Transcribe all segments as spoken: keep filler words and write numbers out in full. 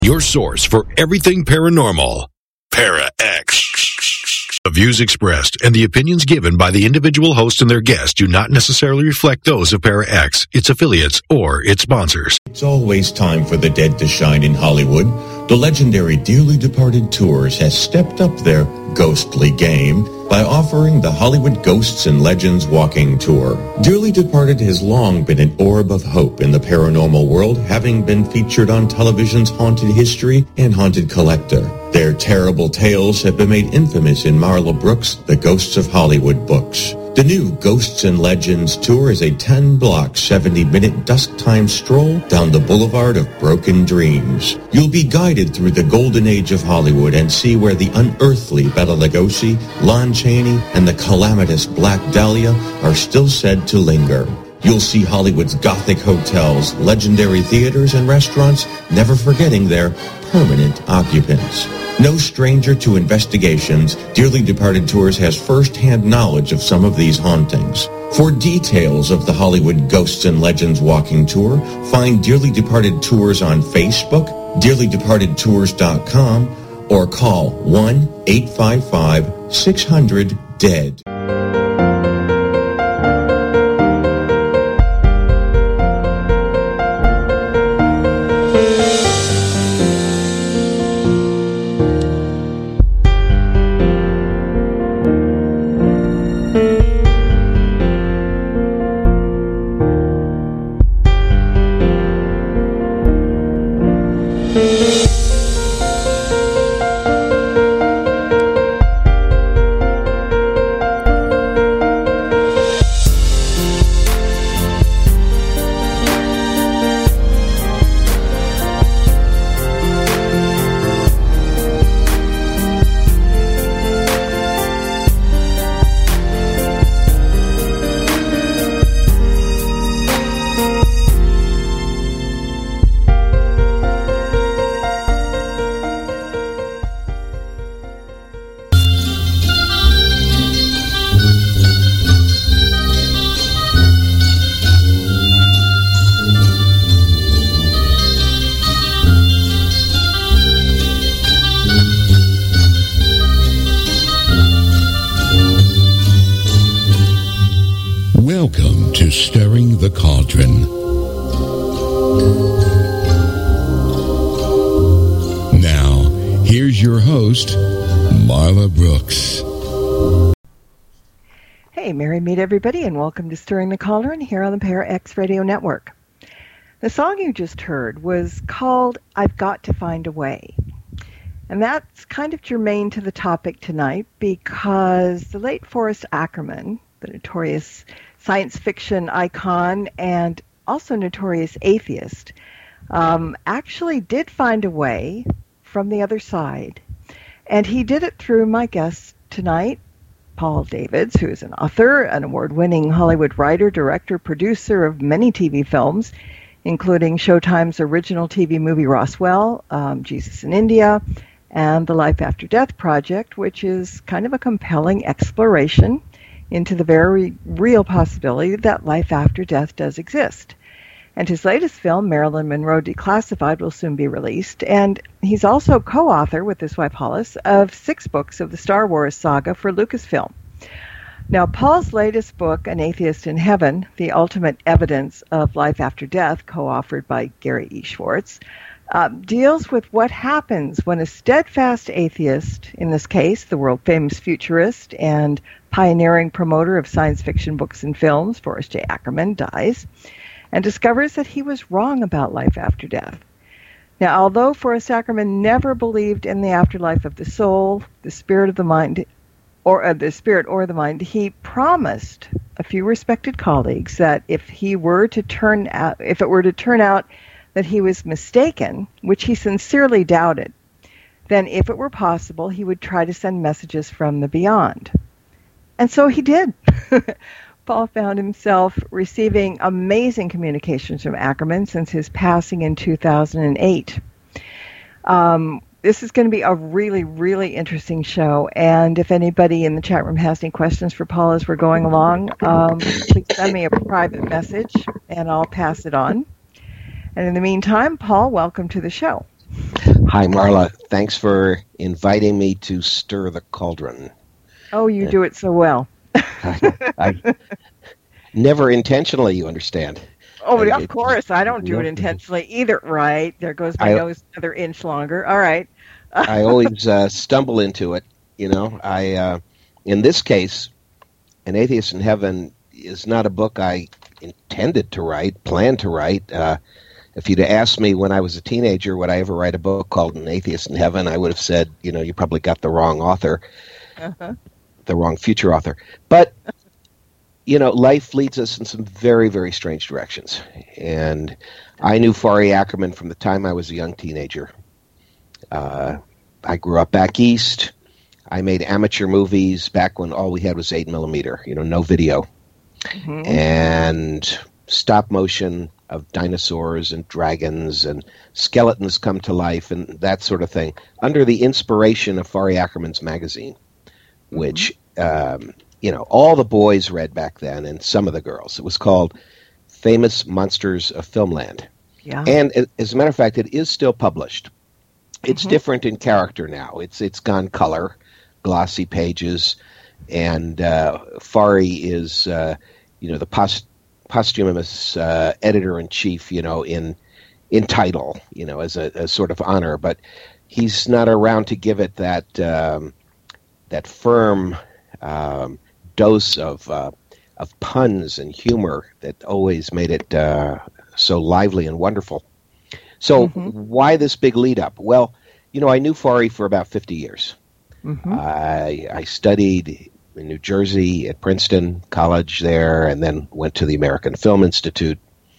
Your source for everything paranormal. Para-X. The views expressed and the opinions given by the individual host and their guests do not necessarily reflect those of Para-X, its affiliates, or its sponsors. It's always time for the dead to shine in Hollywood. The legendary Dearly Departed Tours has stepped up their ghostly game by offering the Hollywood Ghosts and Legends Walking Tour. Dearly Departed has long been an orb of hope in the paranormal world, having been featured on television's Haunted History and Haunted Collector. Their terrible tales have been made infamous in Marla Brooks' The Ghosts of Hollywood books. The new Ghosts and Legends Tour is a ten-block, seventy-minute dusk-time stroll down the boulevard of broken dreams. You'll be guided through the golden age of Hollywood and see where the unearthly Bela Lugosi, Lon Chaney, and the calamitous Black Dahlia are still said to linger. You'll see Hollywood's Gothic hotels, legendary theaters, and restaurants, never forgetting their permanent occupants. No stranger to investigations, Dearly Departed Tours has first-hand knowledge of some of these hauntings. For details of the Hollywood Ghosts and Legends Walking Tour, find Dearly Departed Tours on Facebook, dearly departed tours dot com, or call one eight five five six hundred D E A D. Welcome to Stirring the Cauldron. Now, here's your host, Marla Brooks. Hey, merry meet everybody, and welcome to Stirring the Cauldron here on the Para-X Radio Network. The song you just heard was called I've Got to Find a Way. And that's kind of germane to the topic tonight because the late Forrest Ackerman, the notorious science fiction icon and also notorious atheist, um, actually did find a way from the other side. And he did it through my guest tonight, Paul Davids, who is an author, an award-winning Hollywood writer, director, producer of many T V films, including Showtime's original T V movie Roswell, um, Jesus in India, and The Life After Death Project, which is kind of a compelling exploration into the very real possibility that life after death does exist. And his latest film, Marilyn Monroe Declassified, will soon be released. And he's also co-author with his wife Hollis of six books of the Star Wars saga for Lucasfilm. Now, Paul's latest book, An Atheist in Heaven, The Ultimate Evidence of Life After Death, co-authored by Gary E. Schwartz, uh, deals with what happens when a steadfast atheist, in this case, the world-famous futurist and pioneering promoter of science fiction books and films, Forrest J. Ackerman, dies and discovers that he was wrong about life after death. Now, although Forrest Ackerman never believed in the afterlife of the soul, the spirit of the mind, or uh, the spirit or the mind, he promised a few respected colleagues that if he were to turn out, if it were to turn out that he was mistaken, which he sincerely doubted, then if it were possible, he would try to send messages from the beyond. And so he did. Paul found himself receiving amazing communications from Ackerman since his passing in two thousand eight. Um, this is going to be a really, really interesting show. And if anybody in the chat room has any questions for Paul as we're going along, um, please send me a private message and I'll pass it on. And in the meantime, Paul, welcome to the show. Hi, Marla. Thanks for inviting me to Stir the Cauldron. Oh, you do it so well. I, I never intentionally, you understand. Oh, I, of it, course. I don't do no, it intentionally either. Right. There goes my I, nose another inch longer. All right. I always uh, stumble into it, you know. I, uh, in this case, An Atheist in Heaven is not a book I intended to write, planned to write. Uh, if you'd asked me when I was a teenager would I ever write a book called An Atheist in Heaven, I would have said, you know, you probably got the wrong author, uh-huh. the wrong future author. But, you know, life leads us in some very, very strange directions. And I knew Fari Ackerman from the time I was a young teenager. Uh, I grew up back east. I made amateur movies back when all we had was eight millimeter, you know, no video. Mm-hmm. And stop motion of dinosaurs and dragons and skeletons come to life and that sort of thing, under the inspiration of Fari Ackerman's magazine, which, mm-hmm. um, you know, all the boys read back then and some of the girls. It was called Famous Monsters of Filmland. Yeah. And as a matter of fact, it is still published. It's mm-hmm. different in character now. It's It's gone color, glossy pages, and uh, Fari is, uh, you know, the post- posthumous uh, editor-in-chief, you know, in in title, you know, as a, a sort of honor, but he's not around to give it that um, that firm um, dose of uh, of puns and humor that always made it uh, so lively and wonderful. So mm-hmm. why this big lead-up? Well, you know, I knew Fari for about fifty years. Mm-hmm. I, I studied in New Jersey at Princeton College there, and then went to the American Film Institute.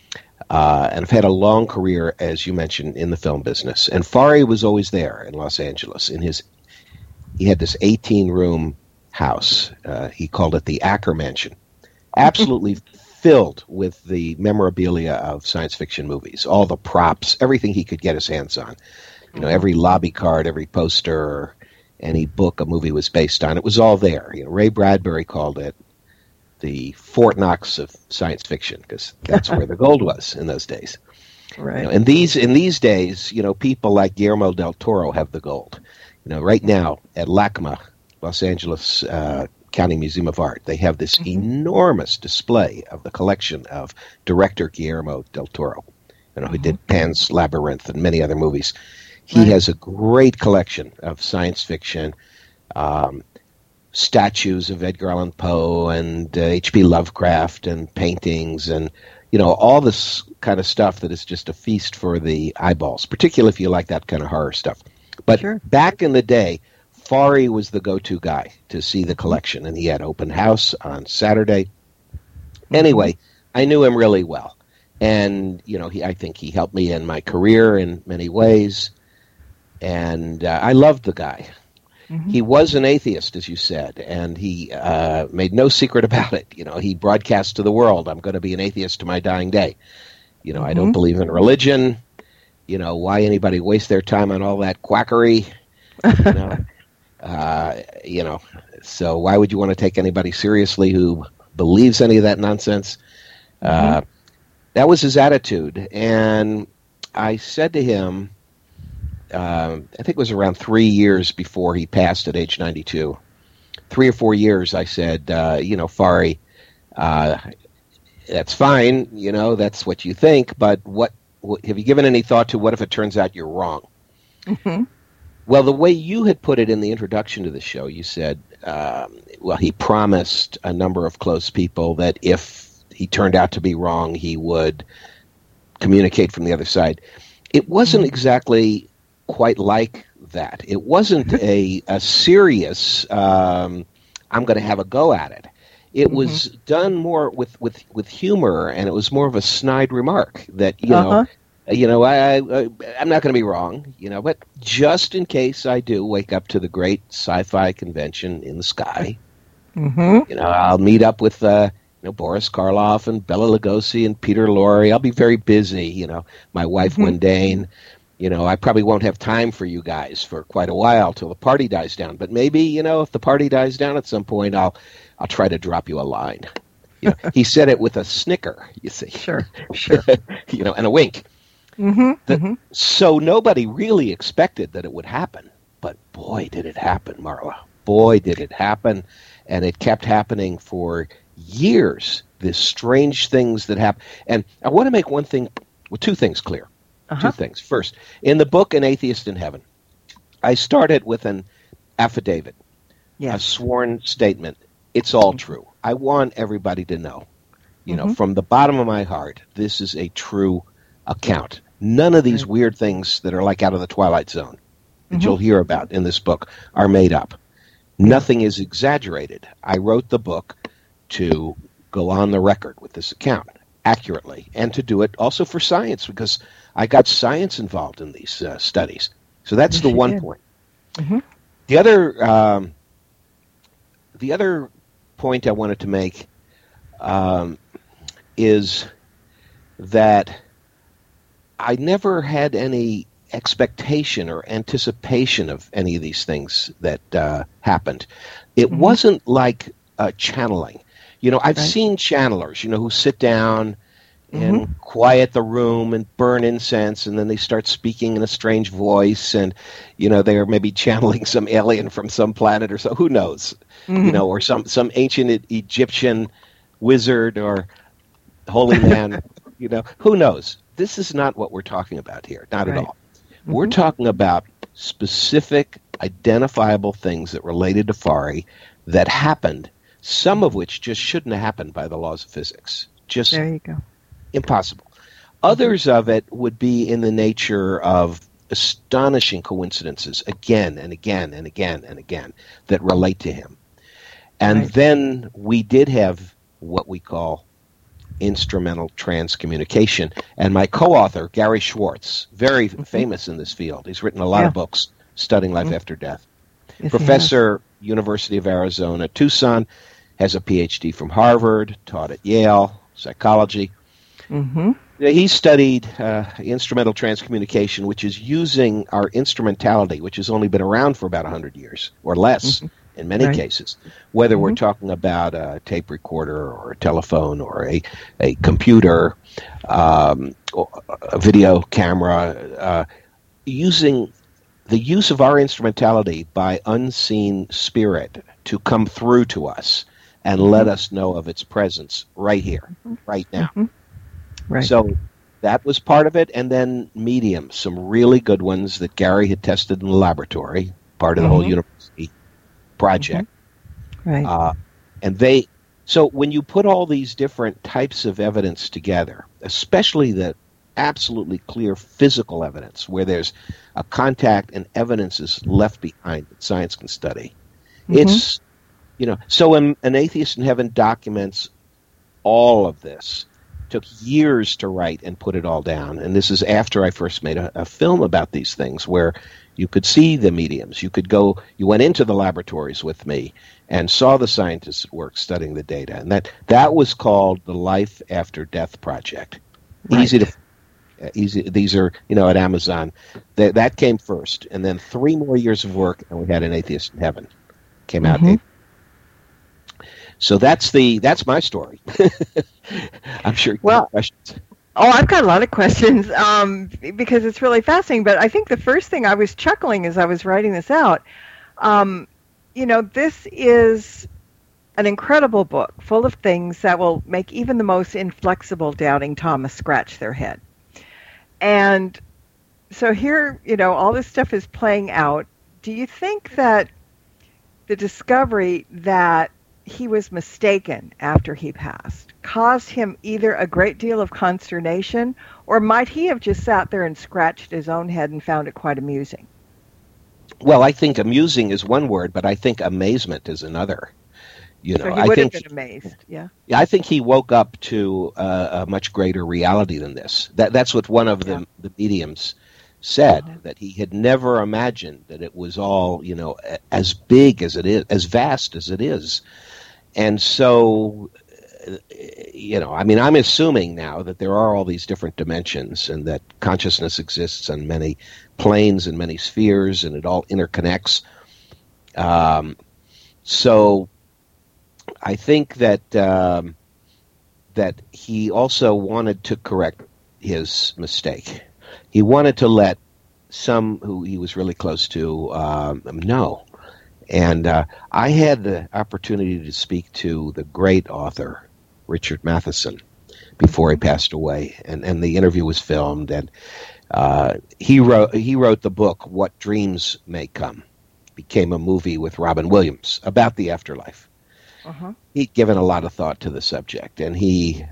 Uh, and I've had a long career, as you mentioned, in the film business. And Fari was always there in Los Angeles. In his, he had this eighteen-room house. Uh, he called it the Acker Mansion, absolutely filled with the memorabilia of science fiction movies, all the props, everything he could get his hands on. You know, every lobby card, every poster, any book a movie was based on, it was all there. You know, Ray Bradbury called it the Fort Knox of science fiction, because that's where the gold was in those days. Right. You know, and these in these days, you know, people like Guillermo del Toro have the gold. You know, right now at LACMA, Los Angeles uh, County Museum of Art, they have this mm-hmm. enormous display of the collection of director Guillermo del Toro, you know, mm-hmm. who did Pan's Labyrinth and many other movies. He right. has a great collection of science fiction, um, statues of Edgar Allan Poe and uh, H P Lovecraft and paintings and, you know, all this kind of stuff that is just a feast for the eyeballs, particularly if you like that kind of horror stuff. But sure. back in the day, Fari was the go-to guy to see the collection, and he had open house on Saturday. Mm-hmm. Anyway, I knew him really well. And, you know, he, I think he helped me in my career in many ways. And uh, I loved the guy. Mm-hmm. He was an atheist, as you said, and he uh, made no secret about it. You know, he broadcast to the world, I'm going to be an atheist to my dying day. You know, mm-hmm. I don't believe in religion. You know, why anybody waste their time on all that quackery? You know, uh, you know, so why would you want to take anybody seriously who believes any of that nonsense? Mm-hmm. Uh, that was his attitude. And I said to him, Um, I think it was around three years before he passed at age ninety-two. Three or four years, I said, uh, you know, Fari, uh, that's fine, you know, that's what you think, but what, what have you given any thought to what if it turns out you're wrong? Mm-hmm. Well, the way you had put it in the introduction to the show, you said, um, well, he promised a number of close people that if he turned out to be wrong, he would communicate from the other side. It wasn't exactly quite like that. It wasn't a, a serious, um, I'm going to have a go at it. It mm-hmm. was done more with, with, with humor, and it was more of a snide remark that, you uh-huh. know, you know, I, I, I'm not going to be wrong, you know, but just in case I do wake up to the great sci-fi convention in the sky, mm-hmm. you know, I'll meet up with, uh, you know, Boris Karloff and Bela Lugosi and Peter Lorre. I'll be very busy, you know, my wife, mm-hmm. Wendane. You know, I probably won't have time for you guys for quite a while till the party dies down. But maybe, you know, if the party dies down at some point, I'll I'll try to drop you a line. You know, he said it with a snicker, you see. Sure, sure. You know, and a wink. Mm-hmm, that, mm-hmm. So nobody really expected that it would happen. But boy, did it happen, Marla. Boy, did it happen. And it kept happening for years, these strange things that happen. And I want to make one thing, well, two things clear. Uh-huh. Two things. First, in the book An Atheist in Heaven, I started with an affidavit, Yes. a sworn statement. It's all true. I want everybody to know, you know, Mhm. from the bottom of my heart, this is a true account. None of these Right. weird things that are like out of the Twilight Zone that Mhm. you'll hear about in this book are made up. Nothing is exaggerated. I wrote the book to go on the record with this account accurately and to do it also for science, because I got science involved in these uh, studies. So that's Yes, the you one did. point. Mhm. The other, um, the other point I wanted to make um, is that I never had any expectation or anticipation of any of these things that uh, happened. It Mhm. wasn't like uh, channeling. You know, I've Right. seen channelers, you know, who sit down and Mhm. quiet the room and burn incense, and then they start speaking in a strange voice, and you know they're maybe channeling some alien from some planet or so. Who knows? Mhm. You know, or some some ancient E- Egyptian wizard or holy man. You know, who knows? This is not what we're talking about here. Not Right. at all. We're Mhm. talking about specific, identifiable things that related to Fari that happened. Some of which just shouldn't have happened by the laws of physics. Just There you go. impossible. Others of it would be in the nature of astonishing coincidences again and again and again and again that relate to him. And Right. then we did have what we call instrumental transcommunication. And my co-author, Gary Schwartz, very famous in this field. He's written a lot Yeah. of books studying life Mhm. after death. Yes, he has. Professor, University of Arizona, Tucson, has a P H D from Harvard, taught at Yale, psychology. Mhm. He studied uh, instrumental transcommunication, which is using our instrumentality, which has only been around for about one hundred years or less in many Right. cases, whether we're Mhm. talking about a tape recorder or a telephone or a, a computer, um, or a video camera, uh, using the use of our instrumentality by unseen spirit to come through to us and let us know of its presence right here, right now. Mhm. Right. So that was part of it. And then mediums, some really good ones that Gary had tested in the laboratory, part of the whole Mhm. university project. Right. Uh, and they, so when you put all these different types of evidence together, especially the absolutely clear physical evidence where there's a contact and evidence is left behind that science can study, Mhm. it's, you know, so an, an Atheist in Heaven documents all of this. Took years to write and put it all down. And this is after I first made a, a film about these things where you could see the mediums. You could go, you went into the laboratories with me and saw the scientists at work studying the data. And that, that was called the Life After Death Project. Right. Easy to, uh, easy. These are, you know, at Amazon. That, that came first. And then three more years of work and we had An Atheist in Heaven. Came out. Mhm. So that's the, that's my story. I'm sure you Well- have questions. Oh, I've got a lot of questions um, because it's really fascinating. But I think the first thing I was chuckling as I was writing this out, um, you know, this is an incredible book full of things that will make even the most inflexible doubting Thomas scratch their head. And so here, you know, all this stuff is playing out. Do you think that the discovery that he was mistaken after he passed caused him either a great deal of consternation, or might he have just sat there and scratched his own head and found it quite amusing? Well, I think amusing is one word, but I think amazement is another. You know, So he I would think have been amazed, yeah. yeah, I think he woke up to uh, a much greater reality than this. That that's what one of the Yeah. the mediums said, Mhm. that he had never imagined that it was all, you know, a- as big as it is, as vast as it is. And so, uh, you know, I mean, I'm assuming now that there are all these different dimensions and that consciousness exists on many planes and many spheres and it all interconnects. Um, so I think that um, that he also wanted to correct his mistake. he wanted to let some who he was really close to um, know. And uh, I had the opportunity to speak to the great author, Richard Matheson, before he passed away. And, and the interview was filmed. And uh, he wrote he wrote the book, What Dreams May Come. Became a movie with Robin Williams about the afterlife. Uh-huh. He'd given a lot of thought to the subject, and he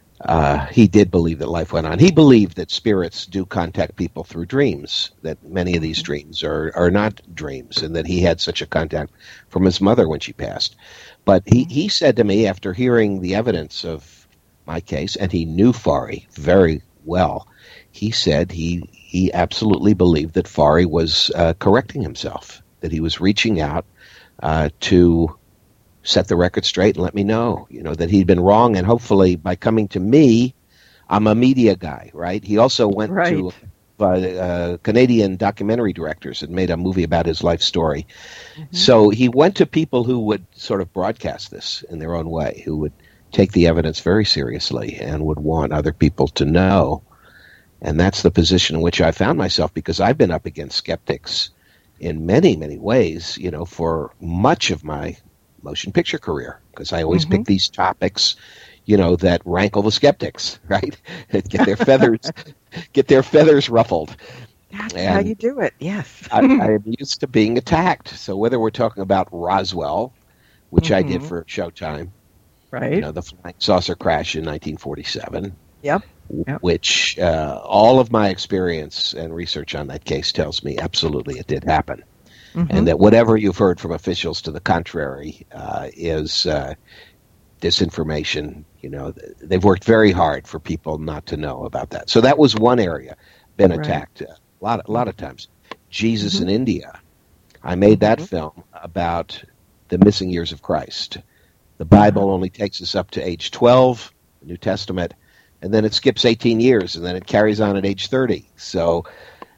uh, he did believe that life went on. He believed that spirits do contact people through dreams, that many of these dreams are, are not dreams, and that he had such a contact from his mother when she passed. But he, he said to me, after hearing the evidence of my case, and he knew Fari very well, he said he, he absolutely believed that Fari was uh, correcting himself, that he was reaching out uh, to set the record straight and let me know, you know, that he'd been wrong. And hopefully by coming to me, I'm a media guy, right? He also went right. to uh, uh, Canadian documentary directors and made a movie about his life story. Mm-hmm. So he went to people who would sort of broadcast this in their own way, who would take the evidence very seriously and would want other people to know. And that's the position in which I found myself, because I've been up against skeptics in many, many ways, you know, for much of my motion picture career, because I always mm-hmm. pick these topics, you know, that rankle the skeptics, right? get their feathers, get their feathers ruffled. That's and how you do it. Yes, I, I am used to being attacked. So whether we're talking about Roswell, which mm-hmm. I did for Showtime, right? You know, the flying saucer crash in nineteen forty-seven. Yep. Yep. Which uh, all of my experience and research on that case tells me absolutely it did happen. Mm-hmm. And that whatever you've heard from officials to the contrary uh, is uh, disinformation. You know, they've worked very hard for people not to know about that. So that was one area been right. attacked a lot, a lot of times. Jesus mm-hmm. in India. I made that mm-hmm. film about the missing years of Christ. The Bible only takes us up to age twelve, the New Testament, and then it skips eighteen years, and then it carries on at age thirty. So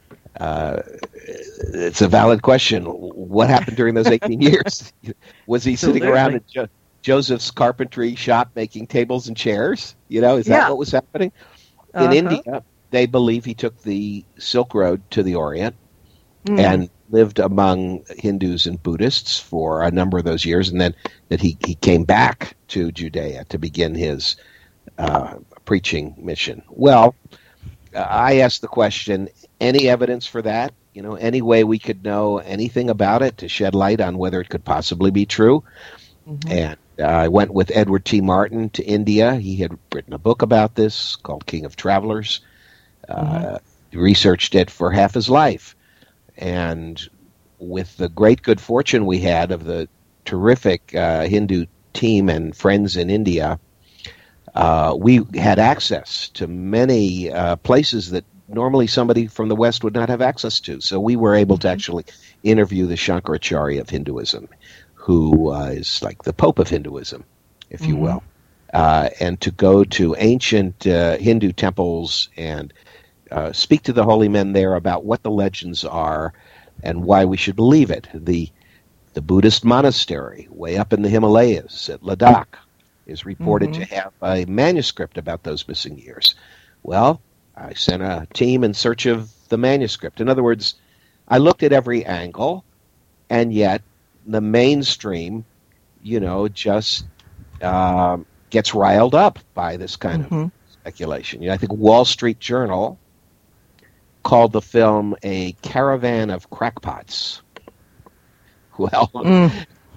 uh, it's a valid question. What happened during those eighteen years? Was he sitting Absolutely. around in jo- Joseph's carpentry shop making tables and chairs? You know, is that yeah. what was happening? In uh-huh. India, they believe he took the Silk Road to the Orient mm. and lived among Hindus and Buddhists for a number of those years, and then that he, he came back to Judea to begin his uh, preaching mission. Well, I asked the question, any evidence for that? You know, any way we could know anything about it to shed light on whether it could possibly be true? Mm-hmm. And uh, I went with Edward T. Martin to India. He had written a book about this called King of Travelers. Uh, mm-hmm. Researched it for half his life. And with the great good fortune we had of the terrific uh, Hindu team and friends in India, uh, we had access to many uh, places that normally somebody from the West would not have access to. So we were able to actually interview the Shankaracharya of Hinduism, who uh, is like the Pope of Hinduism, if you mm-hmm. will, uh, and to go to ancient uh, Hindu temples and Uh, speak to the holy men there about what the legends are and why we should believe it. The the Buddhist monastery way up in the Himalayas at Ladakh is reported mm-hmm. to have a manuscript about those missing years. Well, I sent a team in search of the manuscript. In other words, I looked at every angle, and yet the mainstream, you know, just uh, gets riled up by this kind mm-hmm. of speculation. You know, I think Wall Street Journal called the film a caravan of crackpots. Well, mm.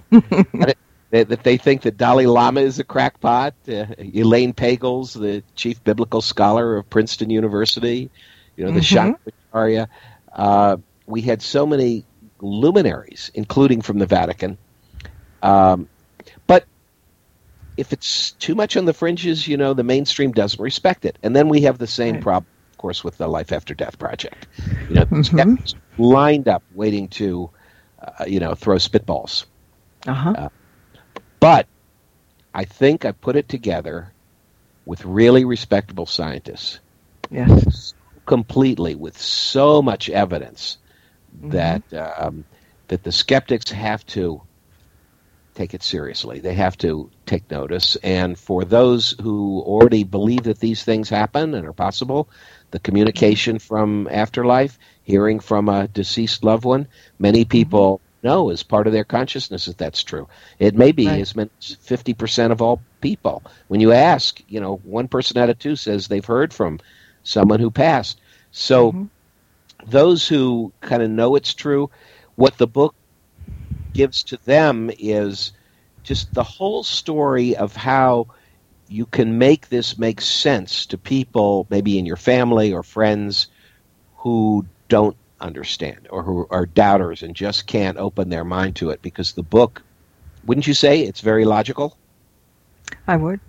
that, that they think that Dalai Lama is a crackpot. Uh, Elaine Pagels, the chief biblical scholar of Princeton University, you know, the mm-hmm. Shankaracharya. Uh, we had so many luminaries, including from the Vatican. Um, but if it's too much on the fringes, you know, the mainstream doesn't respect it. And then we have the same right. problem, of course, with the Life After Death project. You know, mm-hmm. skeptics lined up waiting to, uh, you know, throw spitballs. Uh-huh. Uh, but I think I put it together with really respectable scientists. Yes. Completely, with so much evidence mm-hmm. that um, that the skeptics have to take it seriously. They have to take notice. And for those who already believe that these things happen and are possible, the communication from afterlife, hearing from a deceased loved one, many people mm-hmm. know as part of their consciousness that that's true. It may be right. as many as fifty percent of all people. When you ask, you know, one person out of two says they've heard from someone who passed. So mm-hmm. those who kind of know it's true, what the book gives to them is just the whole story of how you can make this make sense to people, maybe in your family or friends, who don't understand or who are doubters and just can't open their mind to it. Because the book, wouldn't you say it's very logical? I would.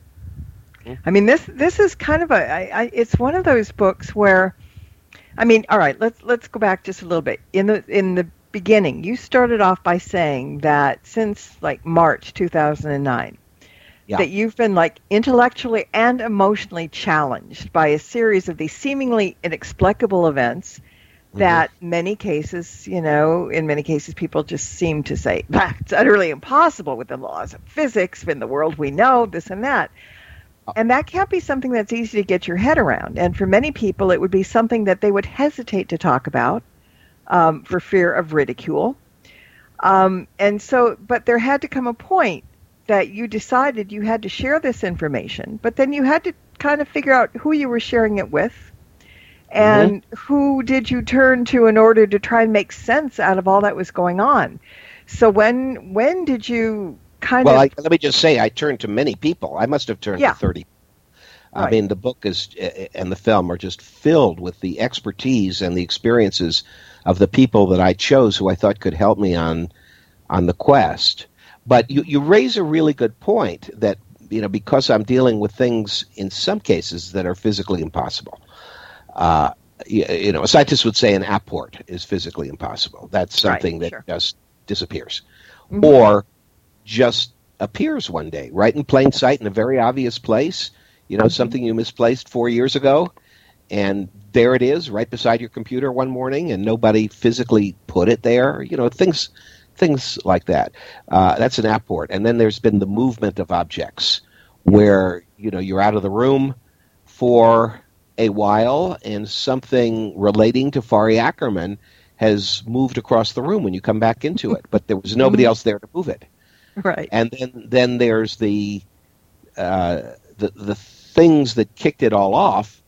I mean, this this is kind of a. I, I, it's one of those books where, I mean, all right, let's let's go back just a little bit. In the in the beginning, you started off by saying that since like March two thousand nine, yeah. that you've been like intellectually and emotionally challenged by a series of these seemingly inexplicable events mm-hmm. that many cases, you know, in many cases people just seem to say, it's utterly impossible with the laws of physics in the world we know, this and that. And that can't be something that's easy to get your head around. And for many people, it would be something that they would hesitate to talk about um, for fear of ridicule. Um, and so, but there had to come a point that you decided you had to share this information, but then you had to kind of figure out who you were sharing it with and mm-hmm. who did you turn to in order to try and make sense out of all that was going on. So when when did you... Kind well, of, I, let me just say, I turned to many people. I must have turned yeah. to thirty. I right. mean, the book is uh, and the film are just filled with the expertise and the experiences of the people that I chose, who I thought could help me on on the quest. But you, you raise a really good point that, you know, because I'm dealing with things in some cases that are physically impossible. Uh, you, you know, a scientist would say an apport is physically impossible. That's something right, that sure. just disappears, mm-hmm. or just appears one day, right in plain sight in a very obvious place. You know, mm-hmm. something you misplaced four years ago, and there it is, right beside your computer one morning, and nobody physically put it there. You know, things, things like that. Uh, that's an apport. And then there's been the movement of objects, where you know you're out of the room for a while, and something relating to Fari Ackerman has moved across the room when you come back into it, but there was nobody mm-hmm. else there to move it. Right, and then then there's the uh, the the things that kicked it all off.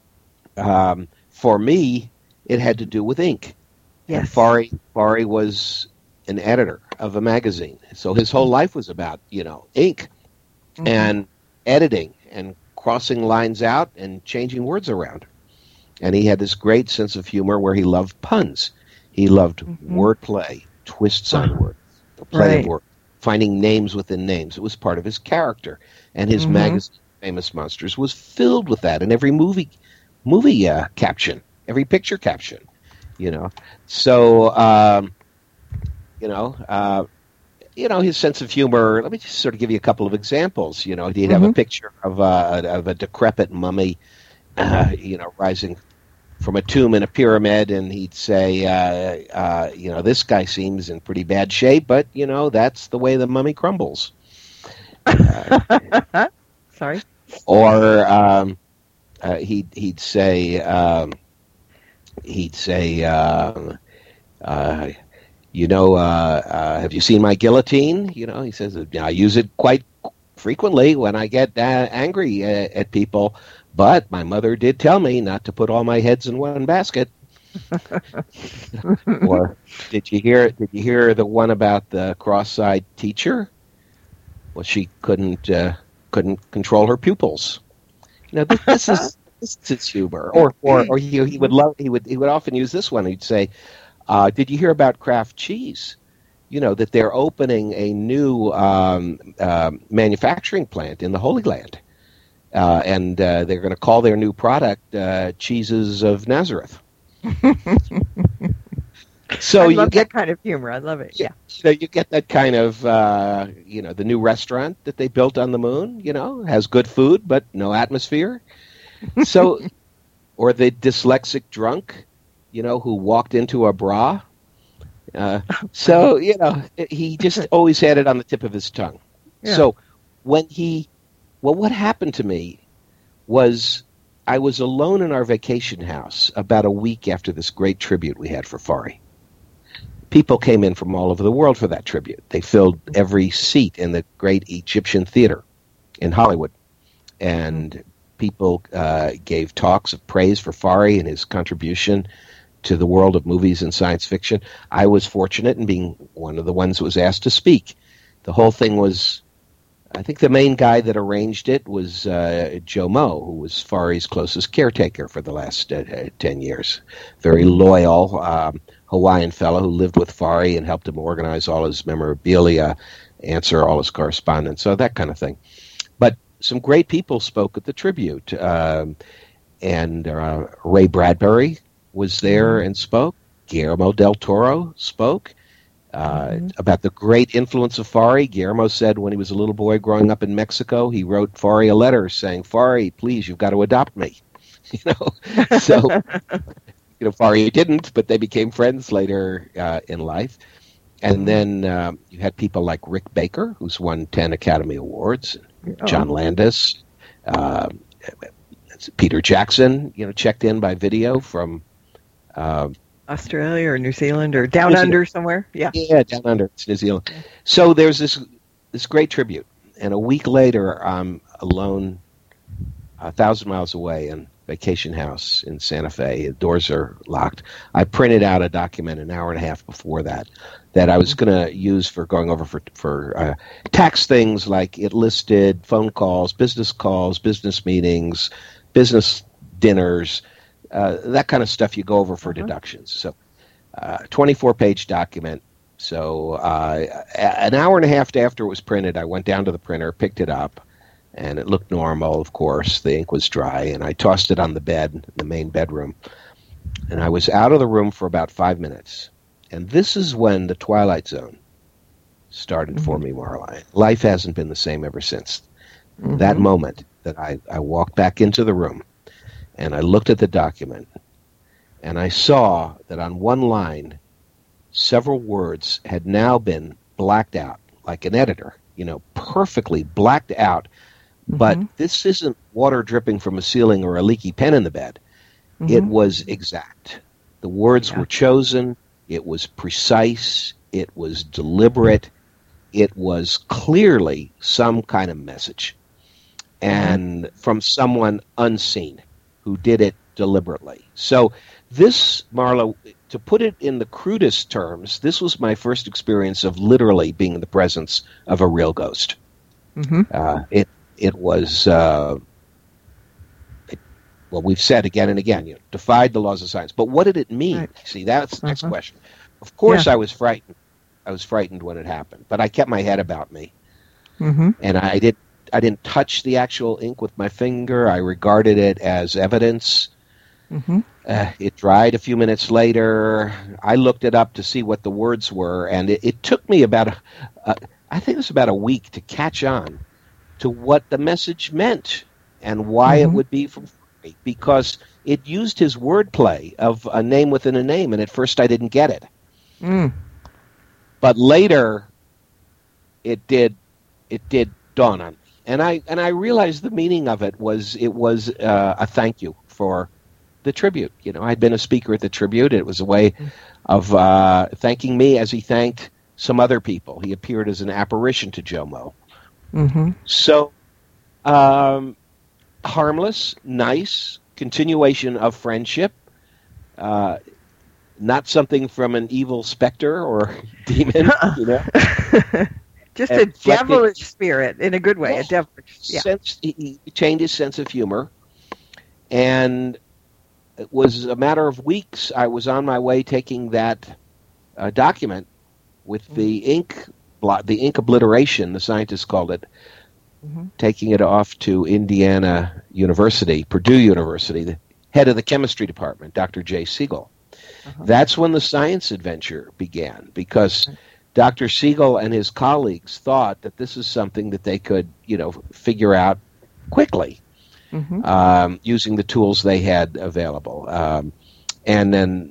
Um, for me, it had to do with ink. Yes, and Fari Fari was an editor of a magazine, so his whole life was about you know ink mm-hmm. and editing and crossing lines out and changing words around. And he had this great sense of humor where he loved puns. He loved mm-hmm. wordplay, twists on words, the play right. of words. Finding names within names. It was part of his character. And his mm-hmm. magazine, Famous Monsters, was filled with that. And every movie movie uh, caption, every picture caption, you know. So, um, you know, uh, you know, his sense of humor, let me just sort of give you a couple of examples. You know, he'd have mm-hmm. a picture of, uh, of a decrepit mummy, uh, you know, rising from a tomb in a pyramid, and he'd say, uh, uh, you know, this guy seems in pretty bad shape, but, you know, that's the way the mummy crumbles. Uh, Sorry. Or um, uh, he'd, he'd say, um, he'd say, uh, uh, you know, uh, uh, have you seen my guillotine? You know, he says, I use it quite frequently when I get uh, angry at, at people. But my mother did tell me not to put all my heads in one basket. Or did you hear? Did you hear the one about the cross-eyed teacher? Well, she couldn't uh, couldn't control her pupils. You know, this, this is this is humor. Or or or he, he would love he would he would often use this one. He'd say, uh, "Did you hear about Kraft cheese? You know that they're opening a new um, uh, manufacturing plant in the Holy Land." Uh, and uh, they're going to call their new product uh, Cheeses of Nazareth. So I you love get that kind of humor. I love it. Yeah. So you get that kind of, uh, you know, the new restaurant that they built on the moon. You know, has good food but no atmosphere. So, or the dyslexic drunk, you know, who walked into a bra Uh, so, you know, he just always had it on the tip of his tongue. Yeah. So when he, well, what happened to me was I was alone in our vacation house about a week after this great tribute we had for Fari. People came in from all over the world for that tribute. They filled every seat in the great Egyptian theater in Hollywood. And people uh, gave talks of praise for Fari and his contribution to the world of movies and science fiction. I was fortunate in being one of the ones who was asked to speak. The whole thing was, I think the main guy that arranged it was uh, Joe Moe, who was Fari's closest caretaker for the last uh, ten years. Very loyal um, Hawaiian fellow who lived with Fari and helped him organize all his memorabilia, answer all his correspondence, so that kind of thing. But some great people spoke at the tribute. Um, and uh, Ray Bradbury was there and spoke. Guillermo del Toro spoke uh, mm-hmm. about the great influence of Fari. Guillermo said when he was a little boy growing up in Mexico, he wrote Fari a letter saying, "Fari, please, you've got to adopt me." You know, so you know, Fari didn't, but they became friends later uh, in life. And then uh, you had people like Rick Baker, who's won ten Academy Awards, oh. John Landis, uh, Peter Jackson, you know, checked in by video from uh, Australia or New Zealand or down under somewhere. Yeah, yeah, down under. It's New Zealand. Yeah. So there's this this great tribute, and a week later, I'm alone, a thousand miles away in vacation house in Santa Fe. The doors are locked. I printed out a document an hour and a half before that that I was going to use for going over for for uh, tax things, like it listed phone calls, business calls, business meetings, business dinners, uh, that kind of stuff you go over for uh-huh. deductions. So uh, twenty-four page document. So uh, an hour and a half after it was printed, I went down to the printer, picked it up, and it looked normal, of course. The ink was dry, and I tossed it on the bed, in the main bedroom. And I was out of the room for about five minutes. And this is when the Twilight Zone started mm-hmm. for me, Marla. Life hasn't been the same ever since. Mm-hmm. That moment that I, I walked back into the room, and I looked at the document, and I saw that on one line, several words had now been blacked out, like an editor, you know, perfectly blacked out. But mm-hmm. this isn't water dripping from a ceiling or a leaky pen in the bed. Mm-hmm. It was exact. The words yeah. were chosen. It was precise. It was deliberate. It was clearly some kind of message. And mm-hmm. from someone unseen who did it deliberately. So this, Marla, to put it in the crudest terms, this was my first experience of literally being in the presence of a real ghost. Mm-hmm. Uh, it It was, uh, it, well, we've said again and again, you know, defied the laws of science. But what did it mean? Right. See, that's the next uh-huh. question. Of course, yeah. I was frightened. I was frightened when it happened, but I kept my head about me, mm-hmm. and I did. I didn't touch the actual ink with my finger. I regarded it as evidence. Mm-hmm. Uh, it dried a few minutes later. I looked it up to see what the words were, and it, it took me about, a, a, I think it was about a week to catch on to what the message meant and why mm-hmm. it would be from Fari, because it used his wordplay of a name within a name, and at first I didn't get it. Mm. But later, it did. It did dawn on me, and I and I realized the meaning of it was it was uh, a thank you for the tribute. You know, I'd been a speaker at the tribute. It was a way of uh, thanking me as he thanked some other people. He appeared as an apparition to Joe Moe. Mm-hmm. So, um, harmless, nice continuation of friendship. Uh, not something from an evil specter or demon, you know. Just and a devilish spirit in a good way. Well, a devilish yeah. sense. He, he changed his sense of humor, and it was a matter of weeks. I was on my way taking that uh, document with mm-hmm. the ink. The ink obliteration, the scientists called it, mm-hmm. taking it off to Indiana University, Purdue University, the head of the chemistry department, Doctor Jay Siegel. Uh-huh. That's when the science adventure began, because Doctor Siegel and his colleagues thought that this is something that they could, you know, figure out quickly mm-hmm. um, using the tools they had available. Um, and then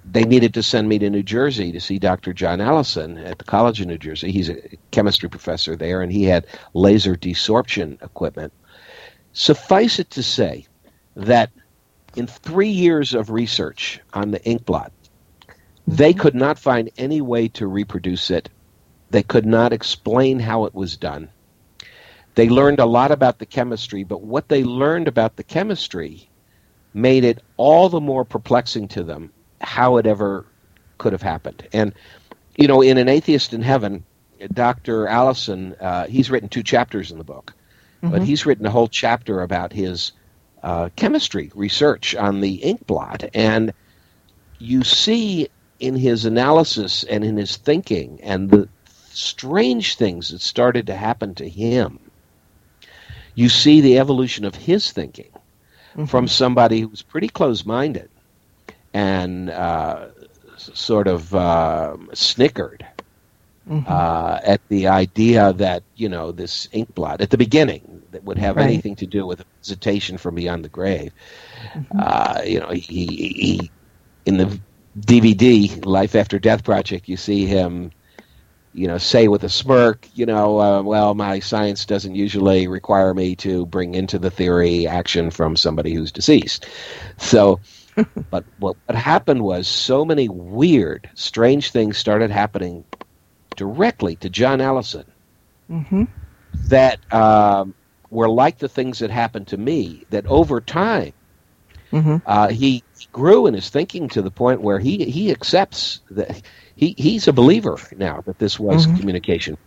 they needed to send me to New Jersey to see Doctor John Allison at the College of New Jersey. He's a chemistry professor there, and he had laser desorption equipment. Suffice it to say that in three years of research on the ink blot, they could not find any way to reproduce it. They could not explain how it was done. They learned a lot about the chemistry, but what they learned about the chemistry made it all the more perplexing to them how it ever could have happened. And, you know, in An Atheist in Heaven, Doctor Allison, uh, he's written two chapters in the book, mm-hmm. but he's written a whole chapter about his uh, chemistry research on the ink blot. And you see in his analysis and in his thinking and the strange things that started to happen to him, you see the evolution of his thinking mm-hmm. from somebody who was pretty close-minded and uh, sort of uh, snickered mm-hmm. uh, at the idea that, you know, this ink blot at the beginning that would have right. anything to do with a visitation from beyond the grave. Mm-hmm. Uh, you know, he, he in the D V D Life After Death Project, you see him, you know, say with a smirk, you know, uh, well, my science doesn't usually require me to bring into the theory action from somebody who's deceased. So, but what, what happened was so many weird, strange things started happening directly to John Allison mm-hmm. that um, were like the things that happened to me, that over time mm-hmm. uh, he grew in his thinking to the point where he, he accepts that he, he's a believer now that this was mm-hmm. communication.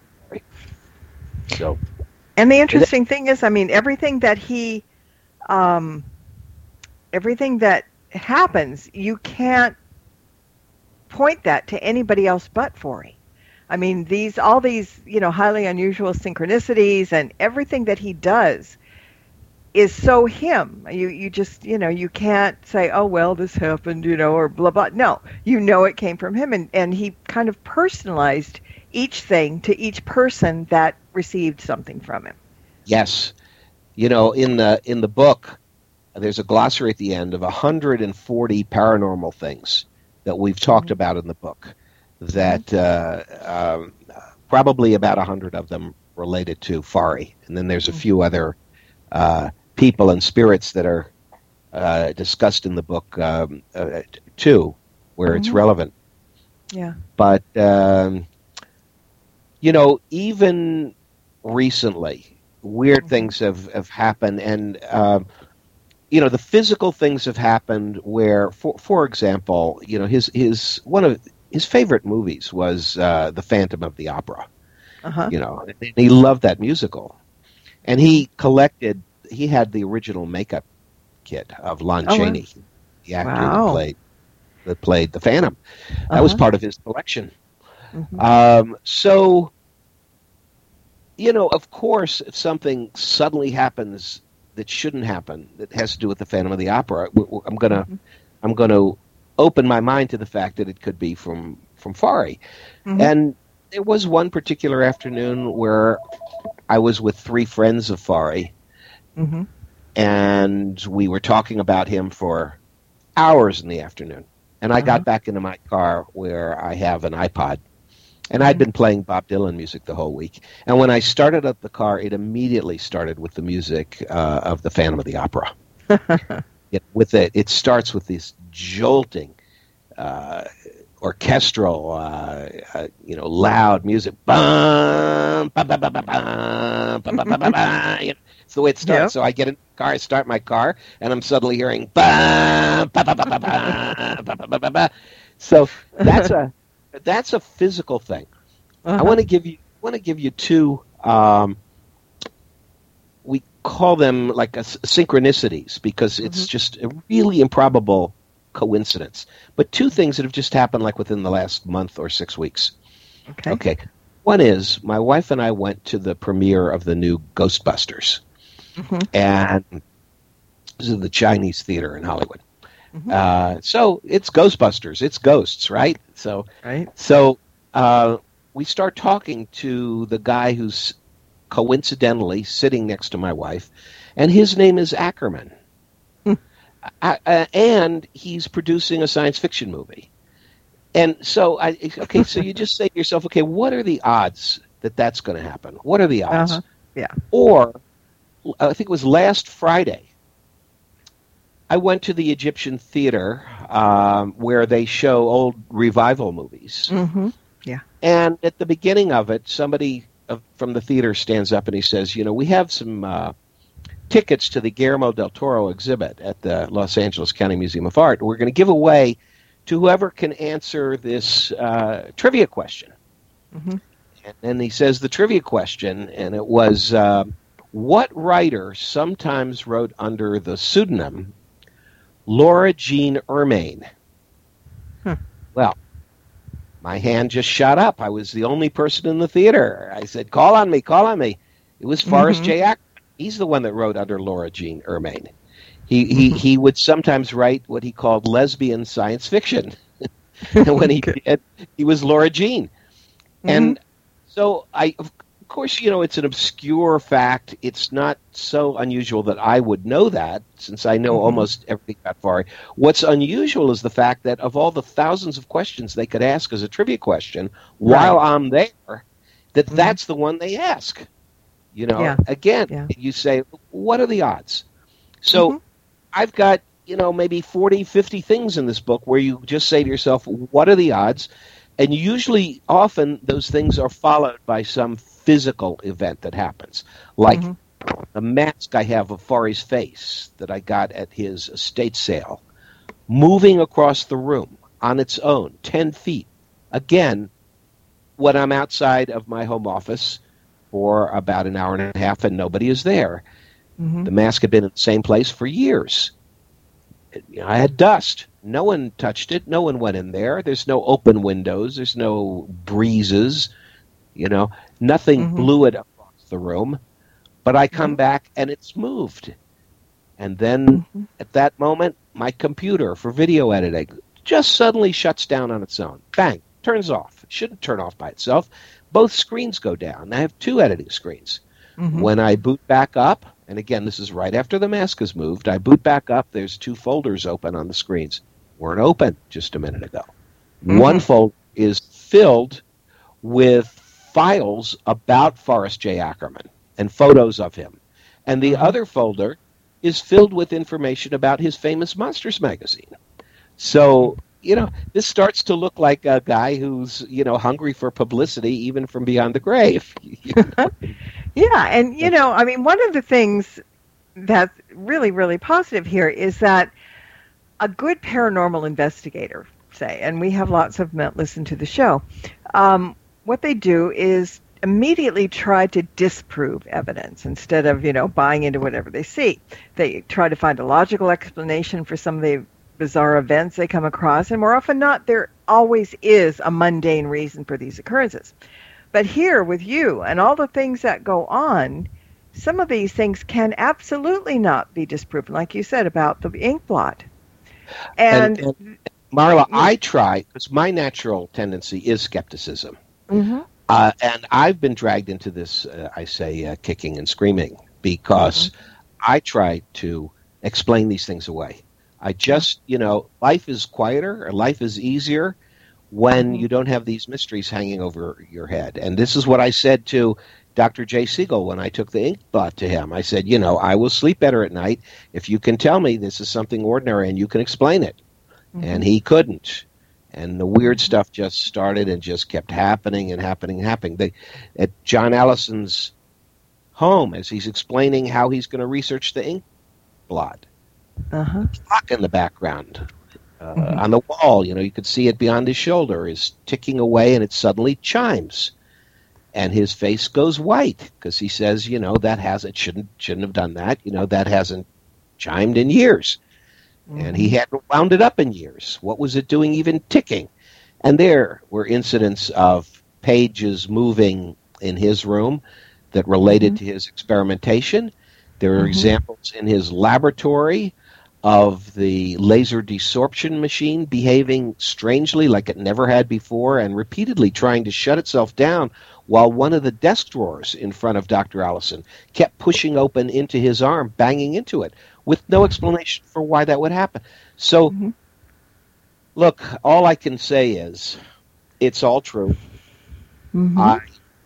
So, and the interesting thing is, I mean, everything that he, um, everything that happens, you can't point that to anybody else but Forry. I mean, these all these, you know, highly unusual synchronicities and everything that he does is so him. You you just, you know, you can't say, oh, well, this happened, you know, or blah, blah. No, you know it came from him. And, and he kind of personalized each thing to each person that received something from him. Yes. You know, in the in the book, there's a glossary at the end of one hundred forty paranormal things that we've talked mm-hmm. about in the book, that uh, um, probably about one hundred of them related to Forry. And then there's a few other uh, people and spirits that are uh, discussed in the book, um, uh, too, where mm-hmm. it's relevant. Yeah. But, um, you know, even recently, weird mm-hmm. things have, have happened, and uh, you know, the physical things have happened where, for for example, you know, his his one of his favorite movies was uh, The Phantom of the Opera. Uh-huh. You know, and he loved that musical, and he collected. He had the original makeup kit of Lon oh, Chaney, wow. the actor wow. that played that played the Phantom. That uh-huh. was part of his collection. Mm-hmm. Um, so, you know, of course, if something suddenly happens that shouldn't happen, that has to do with the Phantom of the Opera, I'm gonna, mm-hmm. I'm gonna open my mind to the fact that it could be from from Forry. Mm-hmm. And there was one particular afternoon where I was with three friends of Forry, mm-hmm. and we were talking about him for hours in the afternoon. And I uh-huh. got back into my car where I have an iPod. And I'd been playing Bob Dylan music the whole week. And when I started up the car, it immediately started with the music uh, of the Phantom of the Opera. it, with it, it starts with this jolting, uh, orchestral, uh, uh, you know, loud music. Bum, ba, ba, ba, ba, ba, ba, ba, ba, ba, ba. You know, it's the way it starts. Yep. So I get in the car, I start my car, and I'm suddenly hearing bum, ba, ba, ba, ba, ba, ba, ba, ba, ba. So that's a That's a physical thing. Uh-huh. I want to give you want to give you two. Um, we call them like a, synchronicities because it's mm-hmm. just a really improbable coincidence. But two things that have just happened like within the last month or six weeks. Okay. Okay. One is my wife and I went to the premiere of the new Ghostbusters, mm-hmm. and this is the Chinese theater in Hollywood. Mm-hmm. Uh, so it's Ghostbusters, it's ghosts, right? So, right. so uh, we start talking to the guy who's coincidentally sitting next to my wife, and his name is Ackerman, uh, uh, and he's producing a science fiction movie. And so, I okay, so you just say to yourself, okay, what are the odds that that's going to happen? What are the odds? Uh-huh. Yeah. Or, I think it was last Friday, I went to the Egyptian Theater um, where they show old revival movies. Mm-hmm. Yeah. And at the beginning of it, somebody uh, from the theater stands up and he says, you know, we have some uh, tickets to the Guillermo del Toro exhibit at the Los Angeles County Museum of Art. We're going to give away to whoever can answer this uh, trivia question. Mm-hmm. And then he says the trivia question, and it was, uh, what writer sometimes wrote under the pseudonym Laura Jean Ermaine? Hmm. Well, my hand just shot up. I was the only person in the theater. I said, call on me, call on me. It was Forrest Mm-hmm. J. Ackerman. He's the one that wrote under Laura Jean Ermaine. He, he, he would sometimes write what he called lesbian science fiction. And when he did, he was Laura Jean. Mm-hmm. And so, I, of course, you know, it's an obscure fact. It's not so unusual that I would know that, since I know Mm-hmm. almost everything about Fari. What's unusual is the fact that of all the thousands of questions they could ask as a trivia question while Right. I'm there, that Mhm. that's the one they ask. You know, Yeah. again, Yeah. you say, what are the odds? So Mhm. I've got, you know, maybe forty, fifty things in this book where you just say to yourself, what are the odds? And usually, often, those things are followed by some physical event that happens. Like Mhm. a mask I have of Fari's face that I got at his estate sale, moving across the room on its own, ten feet. Again, when I'm outside of my home office for about an hour and a half and nobody is there. Mhm. The mask had been in the same place for years. You know, I had dust. No one touched it. No one went in there. There's no open windows. There's no breezes. You know, nothing Mhm. blew it across the room. But I come Mhm. back and it's moved. And then Mhm. at that moment, my computer for video editing just suddenly shuts down on its own. Bang, turns off. It shouldn't turn off by itself. Both screens go down. I have two editing screens. Mhm. When I boot back up, and again, this is right after the mask is moved, I boot back up, there's two folders open on the screens. Weren't open just a minute ago. Mhm. One folder is filled with files about Forrest J. Ackerman and photos of him. And the Mhm. other folder is filled with information about his famous Monsters magazine. So, you know, this starts to look like a guy who's, you know, hungry for publicity even from beyond the grave. You know? Yeah, and you know, I mean, one of the things that's really, really positive here is that a good paranormal investigator, say, and we have lots of them that listen to the show, um, what they do is immediately try to disprove evidence instead of, you know, buying into whatever they see. They try to find a logical explanation for some of the bizarre events they come across, and more often not, there always is a mundane reason for these occurrences. But here with you and all the things that go on, some of these things can absolutely not be disproven, like you said about the ink blot. And, And, and Marla, I try, because my natural tendency is skepticism. Mhm. Uh, and I've been dragged into this, uh, I say, uh, kicking and screaming, because I try to explain these things away. I just, you know, life is quieter, or life is easier when you don't have these mysteries hanging over your head. And this is what I said to Doctor Jay Siegel when I took the ink blot to him. I said, you know, I will sleep better at night if you can tell me this is something ordinary and you can explain it. Mhm. And he couldn't. And the weird stuff just started and just kept happening and happening and happening. They, at John Allison's home, as he's explaining how he's going to research the ink blot, Uh-huh. clock in the background uh, Mhm. on the wall, you know, you could see it beyond his shoulder, is ticking away, and it suddenly chimes. And his face goes white because he says, you know, that hasn't, shouldn't, shouldn't have done that. You know, that hasn't chimed in years. And he hadn't wound it up in years. What was it doing even ticking? And there were incidents of pages moving in his room that related Mm-hmm. to his experimentation. There are Mhm. examples in his laboratory of the laser desorption machine behaving strangely like it never had before and repeatedly trying to shut itself down while one of the desk drawers in front of Doctor Allison kept pushing open into his arm, banging into it, with no explanation for why that would happen. So Mhm. Look, all I can say is it's all true. Mm-hmm. I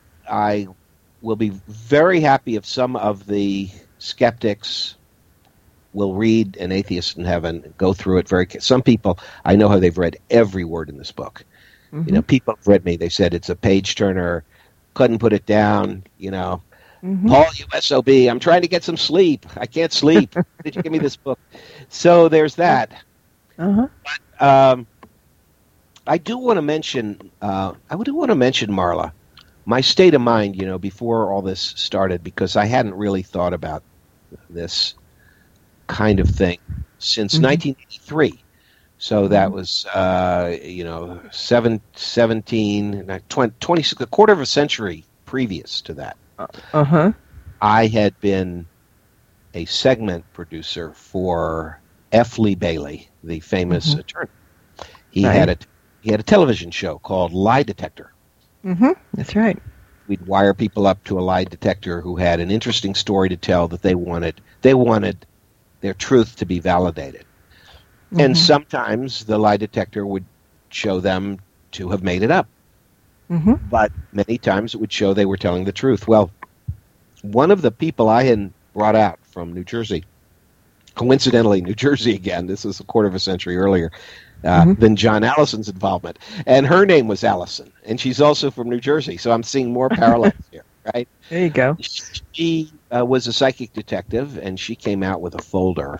I will be very happy if some of the skeptics will read An Atheist in Heaven, go through it very. Some people, I know how they've read every word in this book. Mm-hmm. You know, people have read me. They said it's a page turner. Couldn't put it down. You know, mm-hmm. Paul, U S O B. I'm trying to get some sleep. I can't sleep. Did you give me this book? So there's that. Uh-huh. But um, I do want to mention. Uh, I do want to mention, Marla, my state of mind. You know, before all this started, because I hadn't really thought about this kind of thing since mm-hmm. nineteen eighty-three. So that was, uh, you know, seven, seventeen, twenty, twenty-six, a quarter of a century previous to that. Uh-huh. I had been a segment producer for F. Lee Bailey, the famous mm-hmm. attorney. He right. had a he had a television show called Lie Detector. Mm-hmm. That's right. We'd wire people up to a lie detector who had an interesting story to tell that they wanted. They wanted their truth to be validated. Mm-hmm. And sometimes the lie detector would show them to have made it up. Mm-hmm. But many times it would show they were telling the truth. Well, one of the people I had brought out from New Jersey, coincidentally, New Jersey again, this is a quarter of a century earlier uh, mm-hmm. than John Allison's involvement. And her name was Allison, and she's also from New Jersey, so I'm seeing more parallels here, right? There you go. She uh, was a psychic detective, and she came out with a folder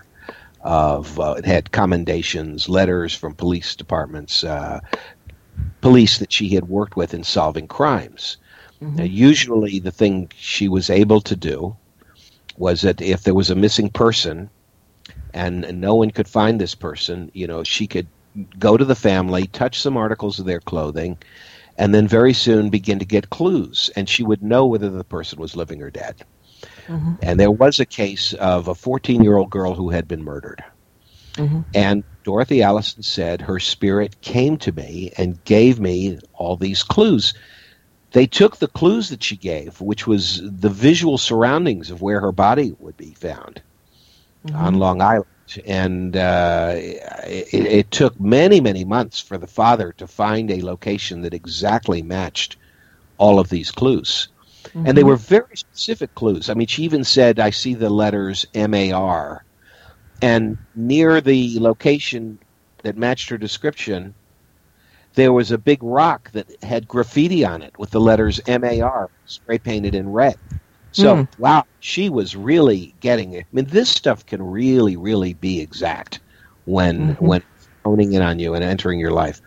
of, uh, it had commendations, letters from police departments, uh, police that she had worked with in solving crimes. Mm-hmm. Now, usually the thing she was able to do was that if there was a missing person and, and no one could find this person, you know, she could go to the family, touch some articles of their clothing, and then very soon begin to get clues, and she would know whether the person was living or dead. Mm-hmm. And there was a case of a fourteen-year-old girl who had been murdered. Mm-hmm. And Dorothy Allison said her spirit came to me and gave me all these clues. They took the clues that she gave, which was the visual surroundings of where her body would be found mm-hmm. on Long Island. And uh, it, it took many, many months for the father to find a location that exactly matched all of these clues. Mm-hmm. And they were very specific clues. I mean, she even said, I see the letters M A R. And near the location that matched her description, there was a big rock that had graffiti on it with the letters M A R spray painted in red. So, mm. wow, she was really getting it. I mean, this stuff can really, really be exact when mm-hmm. when honing in on you and entering your life.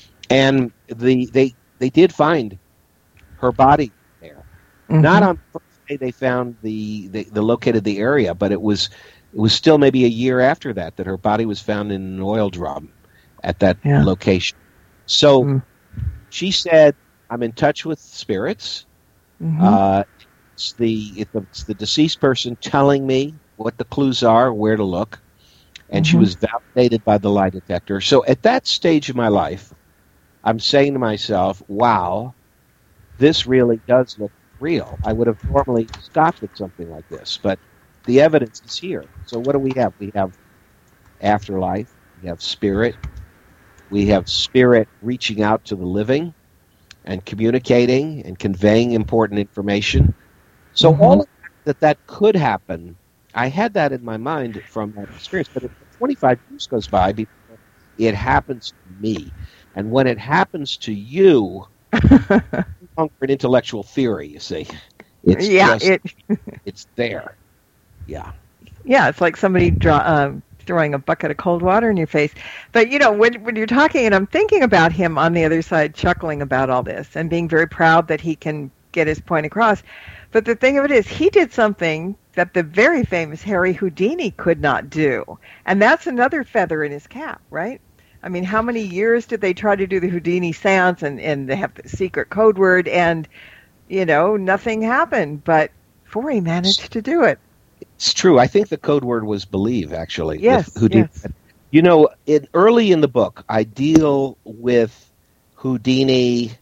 And the they they did find her body there. Mm-hmm. Not on the first day they found the they, they located the area, but it was it was still maybe a year after that that her body was found in an oil drum at that yeah. location. So mm. she said, "I'm in touch with spirits." Mm-hmm. Uh, It's the it's the deceased person telling me what the clues are, where to look, and mm-hmm. she was validated by the lie detector. So at that stage of my life, I'm saying to myself, wow, this really does look real. I would have normally stopped at something like this, but the evidence is here. So what do we have? We have afterlife, we have spirit, we have spirit reaching out to the living and communicating and conveying important information. So mm-hmm. all of that that could happen, I had that in my mind from that experience, but if twenty-five years goes by before it happens to me. And when it happens to you, it's no longer an intellectual theory, you see. It's yeah, just, it, it's there. Yeah. Yeah, it's like somebody draw, uh, throwing a bucket of cold water in your face. But, you know, when, when you're talking, and I'm thinking about him on the other side chuckling about all this and being very proud that he can get his point across. But the thing of it is, he did something that the very famous Harry Houdini could not do. And that's another feather in his cap, right? I mean, how many years did they try to do the Houdini seance and, and they have the secret code word and, you know, nothing happened. But Forey managed to do it. It's true. I think the code word was believe, actually. Yes, Houdini. yes. You know, it, early in the book, I deal with Houdini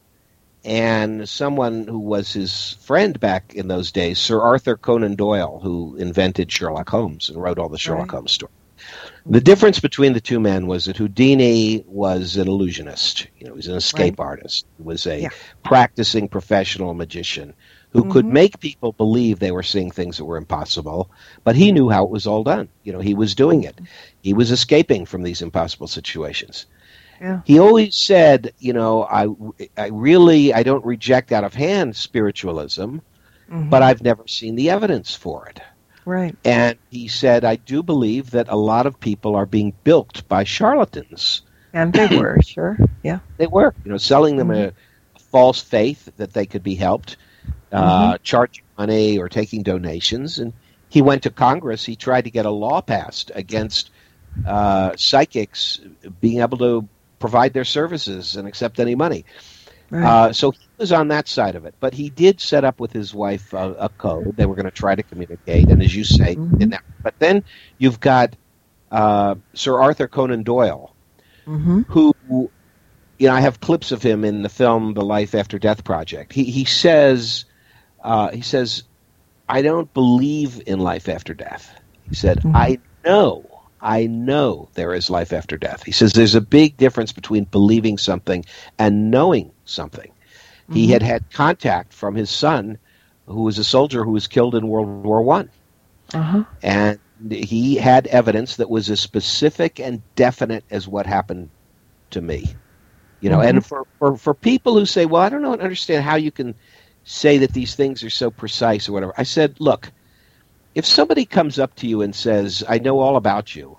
and someone who was his friend back in those days, Sir Arthur Conan Doyle, who invented Sherlock Holmes and wrote all the Sherlock right. Holmes stories. The difference between the two men was that Houdini was an illusionist. You know, he was an escape right. artist. He was a yeah. practicing professional magician who mm-hmm. could make people believe they were seeing things that were impossible, but he knew how it was all done. You know, he was doing it. He was escaping from these impossible situations. Yeah. He always said, you know, I, I really, I don't reject out of hand spiritualism, mm-hmm. but I've never seen the evidence for it. Right. And he said, I do believe that a lot of people are being bilked by charlatans. And they were, sure. Yeah. They were, you know, selling them mm-hmm. a, a false faith that they could be helped, uh, mm-hmm. charging money or taking donations. And he went to Congress. He tried to get a law passed against uh, psychics being able to provide their services and accept any money. Right. Uh, so he was on that side of it. But he did set up with his wife uh, a code. They were going to try to communicate. And as you say, mm-hmm. in that. But then you've got uh, Sir Arthur Conan Doyle, mm-hmm. who, you know, I have clips of him in the film The Life After Death Project. He, he says, uh, he says, I don't believe in life after death. He said, mm-hmm. I know. I know there is life after death. He says there's a big difference between believing something and knowing something. Mm-hmm. He had had contact from his son, who was a soldier who was killed in World War One. Uh-huh. And he had evidence that was as specific and definite as what happened to me. You know, mm-hmm. and for, for, for people who say, well, I don't know and understand how you can say that these things are so precise or whatever. I said, look, if somebody comes up to you and says, I know all about you,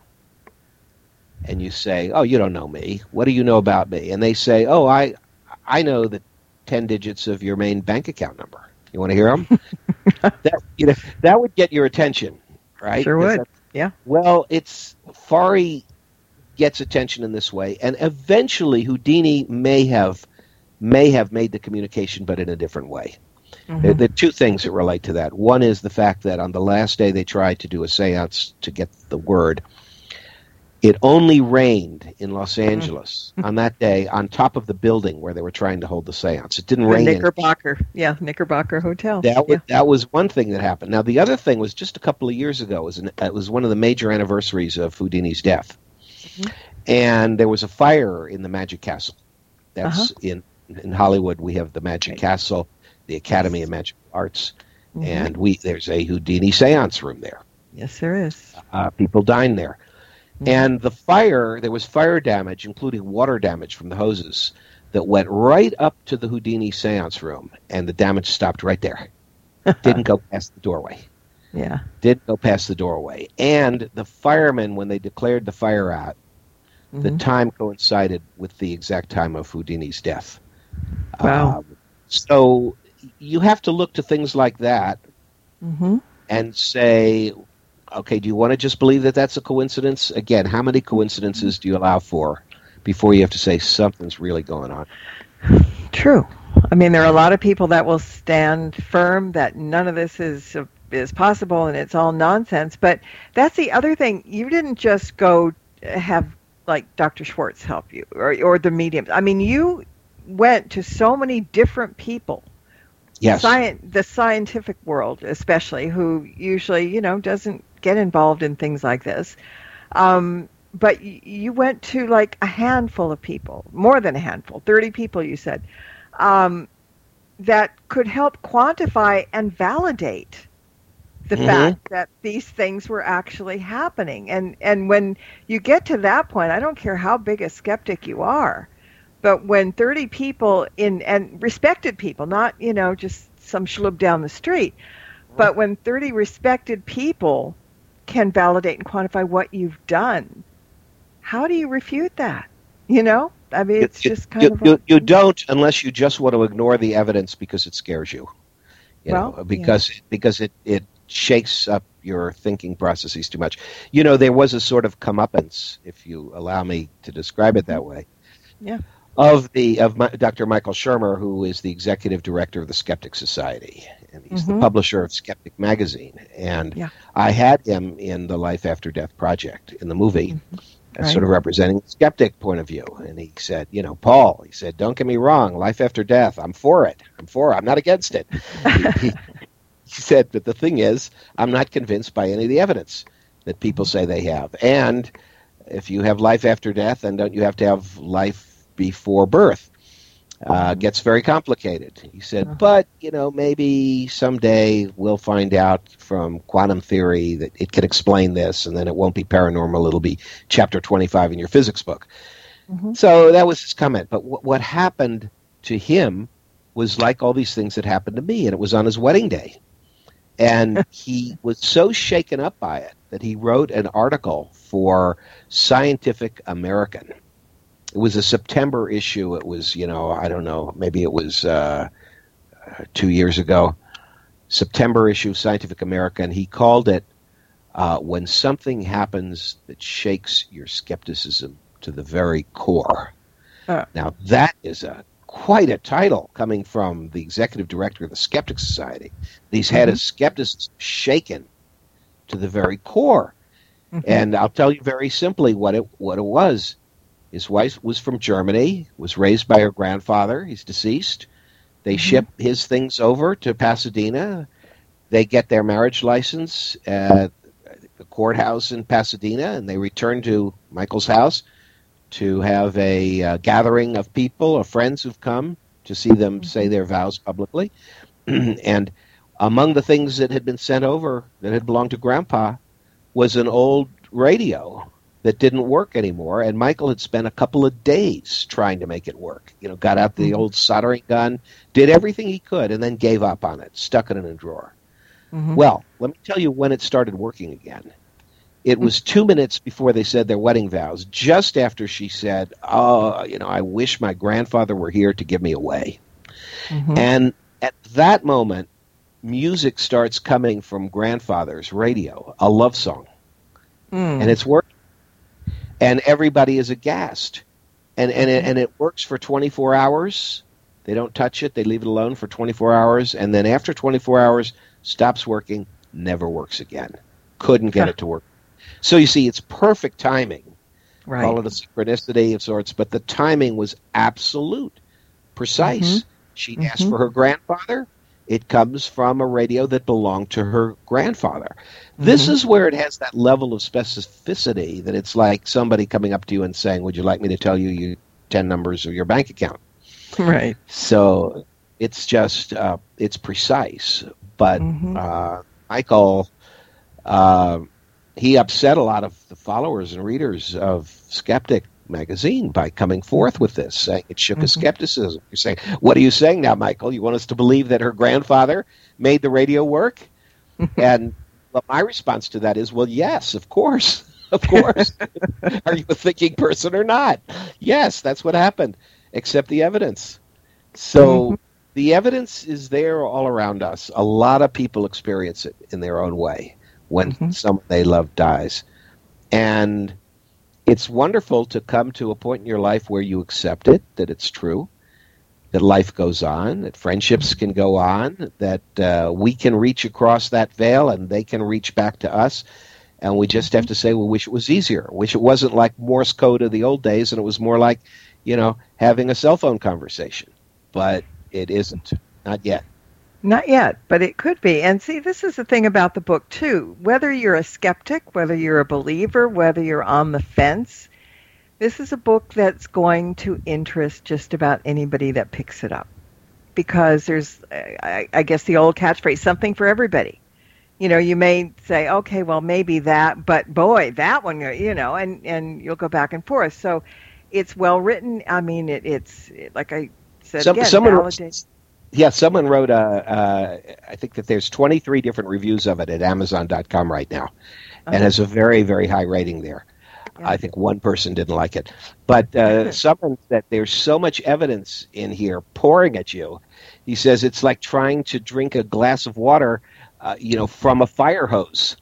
and you say, oh, you don't know me. What do you know about me? And they say, oh, I I know the ten digits of your main bank account number. You want to hear them? that, you know, that would get your attention, right? Sure would, yeah. Well, it's Fari gets attention in this way, and eventually Houdini may have may have made the communication, but in a different way. Mm-hmm. There, there are two things that relate to that. One is the fact that on the last day they tried to do a seance to get the word. It only rained in Los Angeles mm-hmm. on that day on top of the building where they were trying to hold the seance. It didn't the rain. Knickerbocker, in- yeah, Knickerbocker Hotel. That was, yeah. that was one thing that happened. Now, the other thing was just a couple of years ago. It was, an, it was one of the major anniversaries of Houdini's death. Mm-hmm. And there was a fire in the Magic Castle. That's uh-huh. in, in Hollywood. We have the Magic right. Castle, the Academy of Magic Arts, mm-hmm. and we there's a Houdini seance room there. Yes, there is. Uh, people dine there. Mm-hmm. And the fire, there was fire damage, including water damage from the hoses, that went right up to the Houdini seance room, and the damage stopped right there. Didn't go past the doorway. Yeah. Didn't go past the doorway. And the firemen, when they declared the fire out, mm-hmm. the time coincided with the exact time of Houdini's death. Wow. Uh, so you have to look to things like that mm-hmm. and say, okay, do you want to just believe that that's a coincidence? Again, how many coincidences do you allow for before you have to say something's really going on? True. I mean, there are a lot of people that will stand firm that none of this is is possible and it's all nonsense. But that's the other thing. You didn't just go have, like, Doctor Schwartz help you or, or the mediums. I mean, you went to so many different people. Yes. Sci- the scientific world, especially, who usually, you know, doesn't get involved in things like this. Um, but y- you went to like a handful of people, more than a handful, thirty people, you said, um, that could help quantify and validate the mm-hmm. fact that these things were actually happening. And, and when you get to that point, I don't care how big a skeptic you are, but when thirty people in, and respected people, not, you know, just some schlub down the street, but when thirty respected people can validate and quantify what you've done, how do you refute that? You know? I mean, it's you, just kind you, of... You, you don't unless you just want to ignore the evidence because it scares you. You well, know, because, yeah. because it, it shakes up your thinking processes too much. You know, there was a sort of comeuppance, if you allow me to describe it that way. Yeah. Of the of my, Doctor Michael Shermer, who is the executive director of the Skeptic Society, and he's mm-hmm. the publisher of Skeptic Magazine. And yeah. I had him in the Life After Death project in the movie, mm-hmm. as right. sort of representing the skeptic point of view. And he said, you know, Paul, he said, don't get me wrong, life after death, I'm for it. I'm for it. I'm not against it. he, he, he said, but the thing is, I'm not convinced by any of the evidence that people say they have. And if you have life after death, then don't you have to have life before birth? Uh, gets very complicated. He said, uh-huh. but, you know, maybe someday we'll find out from quantum theory that it can explain this, and then it won't be paranormal. It'll be chapter twenty-five in your physics book. Mm-hmm. So that was his comment. But w- what happened to him was like all these things that happened to me, and it was on his wedding day. And he was so shaken up by it that he wrote an article for Scientific American. It was a September issue. It was, you know, I don't know, maybe it was uh, two years ago. September issue of Scientific American. He called it uh, When Something Happens That Shakes Your Skepticism to the Very Core. Uh. Now, that is a quite a title coming from the executive director of the Skeptic Society. He's had mm-hmm. his skepticism shaken to the very core. Mm-hmm. And I'll tell you very simply what it what it was. His wife was from Germany, was raised by her grandfather. He's deceased. They mm-hmm. ship his things over to Pasadena. They get their marriage license at the courthouse in Pasadena, and they return to Michael's house to have a uh, gathering of people or friends who've come to see them say their vows publicly. And among the things that had been sent over that had belonged to Grandpa was an old radio that didn't work anymore, and Michael had spent a couple of days trying to make it work. You know, got out the old soldering gun, did everything he could, and then gave up on it, stuck it in a drawer. Mm-hmm. Well, let me tell you when it started working again. It was two minutes before they said their wedding vows, just after she said, oh, you know, I wish my grandfather were here to give me away. Mm-hmm. And at that moment, music starts coming from Grandfather's radio, a love song. Mm. And it's working. And everybody is aghast. And, and, it, and it works for twenty-four hours. They don't touch it. They leave it alone for twenty-four hours. And then after twenty-four hours, stops working, never works again. Couldn't get huh. it to work. So you see, it's perfect timing. Right. Call it a synchronicity of sorts, but the timing was absolute, precise. Mm-hmm. She mm-hmm. asked for her grandfather. It comes from a radio that belonged to her grandfather. Mm-hmm. This is where it has that level of specificity that it's like somebody coming up to you and saying, would you like me to tell you your ten numbers of your bank account? Right. So it's just, uh, it's precise. But mm-hmm. uh, Michael... Uh, He upset a lot of the followers and readers of Skeptic magazine by coming forth with this, saying it shook mm-hmm. his skepticism. You're saying, what are you saying now, Michael? You want us to believe that her grandfather made the radio work? And well, my response to that is, well, yes, of course. Of course. Are you a thinking person or not? Yes, that's what happened. Accept the evidence. So mm-hmm. the evidence is there all around us. A lot of people experience it in their own way when mm-hmm. someone they love dies. And it's wonderful to come to a point in your life where you accept it, that it's true, that life goes on, that friendships can go on, that uh, we can reach across that veil and they can reach back to us. And we just have to say, we wish it was easier. Wish it wasn't like Morse code of the old days and it was more like, you know, having a cell phone conversation. But it isn't. Not yet. Not yet, but it could be. And see, this is the thing about the book, too. Whether you're a skeptic, whether you're a believer, whether you're on the fence, this is a book that's going to interest just about anybody that picks it up. Because there's, I, I guess, the old catchphrase, something for everybody. You know, you may say, okay, well, maybe that, but boy, that one, you know, and, and you'll go back and forth. So it's well written. I mean, it, it's, like I said Some, again, someone validated. Yeah, someone wrote, uh, uh, I think that there's twenty-three different reviews of it at Amazon dot com right now, okay. and has a very, very high rating there. Yeah. I think one person didn't like it. But uh, someone said there's so much evidence in here pouring at you. He says it's like trying to drink a glass of water, uh, you know, from a fire hose.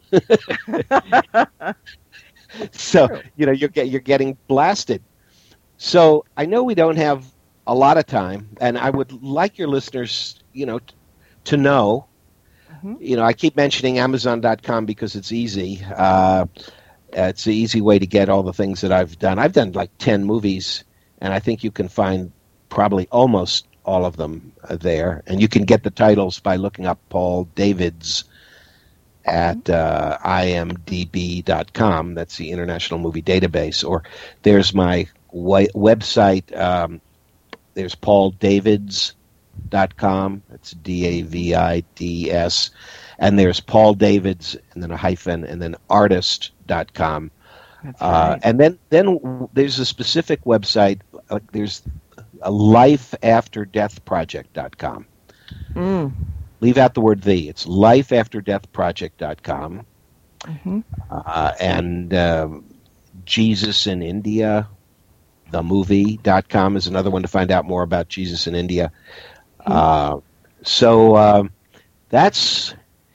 So, you know, you're, get, you're getting blasted. So I know we don't have a lot of time, and I would like your listeners, you know, t- to know, mm-hmm. you know, I keep mentioning Amazon dot com because it's easy. Uh, it's an easy way to get all the things that I've done. I've done like ten movies, and I think you can find probably almost all of them uh, there. And you can get the titles by looking up Paul Davids at uh, I M D B dot com. That's the International Movie Database. Or there's my wi- website. Um, there's paul davids dot com. That's D A V I D S. And there's Paul Davids, and then a hyphen, and then artist dot com. That's Uh, right. and then, then there's a specific website. Uh, there's a life after death project dot com. Mm. Leave out the word the. It's life after death project dot com. Mm-hmm. Uh, and uh, Jesus in India, the movie dot com is another one to find out more about Jesus in India. Mm-hmm. Uh, so um, that's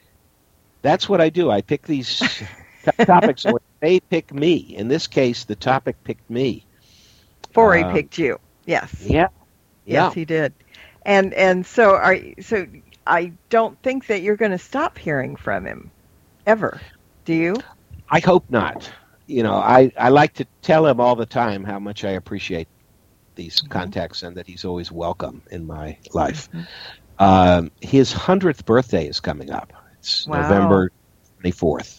that's what I do. I pick these t- topics, or they pick me. In this case, the topic picked me. Before he Um, picked you. Yes. Yeah, yeah. Yes, he did. And and so are so I don't think that you're going to stop hearing from him ever. Do you? I hope not. You know, I, I like to tell him all the time how much I appreciate these Mm-hmm. contacts and that he's always welcome in my life. Mhm. Um, his hundredth birthday is coming up. It's Wow. November twenty-fourth.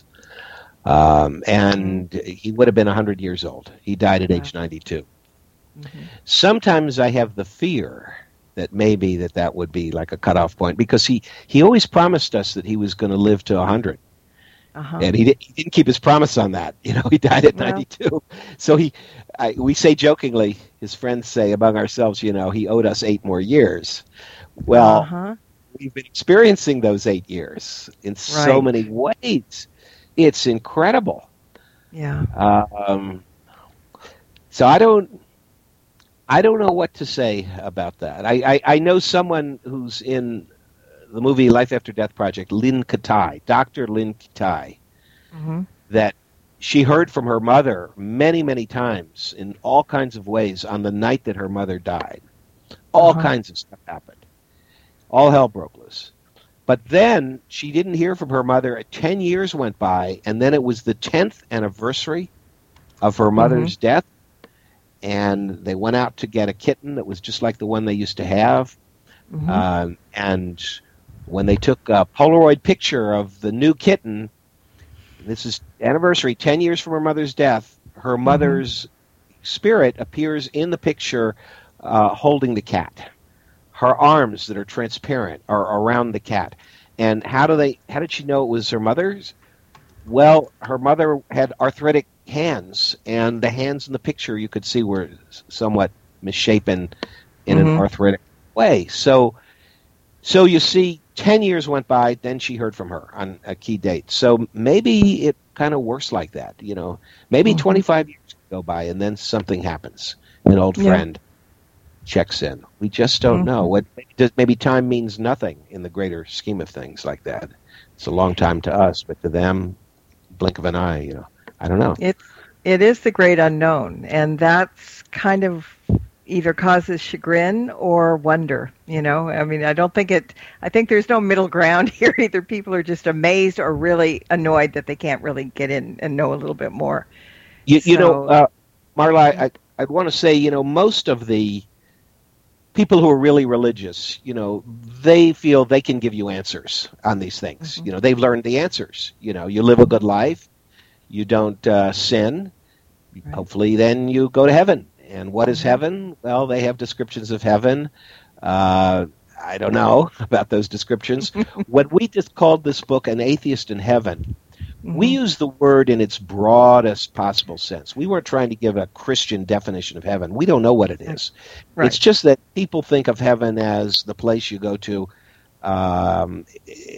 Um, and he would have been one hundred years old. He died at age ninety-two. Mhm. Sometimes I have the fear that maybe that that would be like a cutoff point, because he, he always promised us that he was going to live to one hundred. Uh-huh. And he, did, he didn't keep his promise on that. You know, he died at Well. ninety-two. So he, I, we say jokingly, his friends say among ourselves, you know, he owed us eight more years. Well, uh-huh. we've been experiencing those eight years in so Right. many ways. It's incredible. Yeah. Um, so I don't, I don't know what to say about that. I, I, I know someone who's in the movie Life After Death Project, Lynn Katai, Doctor Lynn Katai, Mm-hmm. that she heard from her mother many, many times in all kinds of ways on the night that her mother died. All Uh-huh. kinds of stuff happened. All hell broke loose. But then she didn't hear from her mother. Ten years went by, and then it was the tenth anniversary of her mother's death, and they went out to get a kitten that was just like the one they used to have. Mm-hmm. Um, and when they took a Polaroid picture of the new kitten, this is anniversary, ten years from her mother's death, her mother's spirit appears in the picture uh, holding the cat. Her arms that are transparent are around the cat. And how do they? How did she know it was her mother's? Well, her mother had arthritic hands, and the hands in the picture you could see were somewhat misshapen in an Mhm. arthritic way. So, so you see, ten years went by, then she heard from her on a key date. So maybe it kind of works like that, you know. Maybe Mhm. twenty-five years go by, and then something happens. An old Yeah. friend checks in. We just don't Mhm. know. What does maybe time means nothing in the greater scheme of things like that. It's a long time to us, but to them, blink of an eye. You know, I don't know. It it is the great unknown, and that's kind of either causes chagrin or wonder. You know, I mean, I don't think it. I think there's no middle ground here. Either people are just amazed or really annoyed that they can't really get in and know a little bit more. You, you know, So- uh, Marla, I, I'd want to say, you know, most of the people who are really religious, you know, they feel they can give you answers on these things. Mhm. You know, they've learned the answers. You know, you live a good life, you don't uh, sin, Right. hopefully then you go to heaven. And what is Mhm. heaven? Well, they have descriptions of heaven. Uh, I don't know about those descriptions. What we just called this book, An Atheist in Heaven, we Mhm. use the word in its broadest possible sense. We weren't trying to give a Christian definition of heaven. We don't know what it is. Right. It's just that people think of heaven as the place you go to um,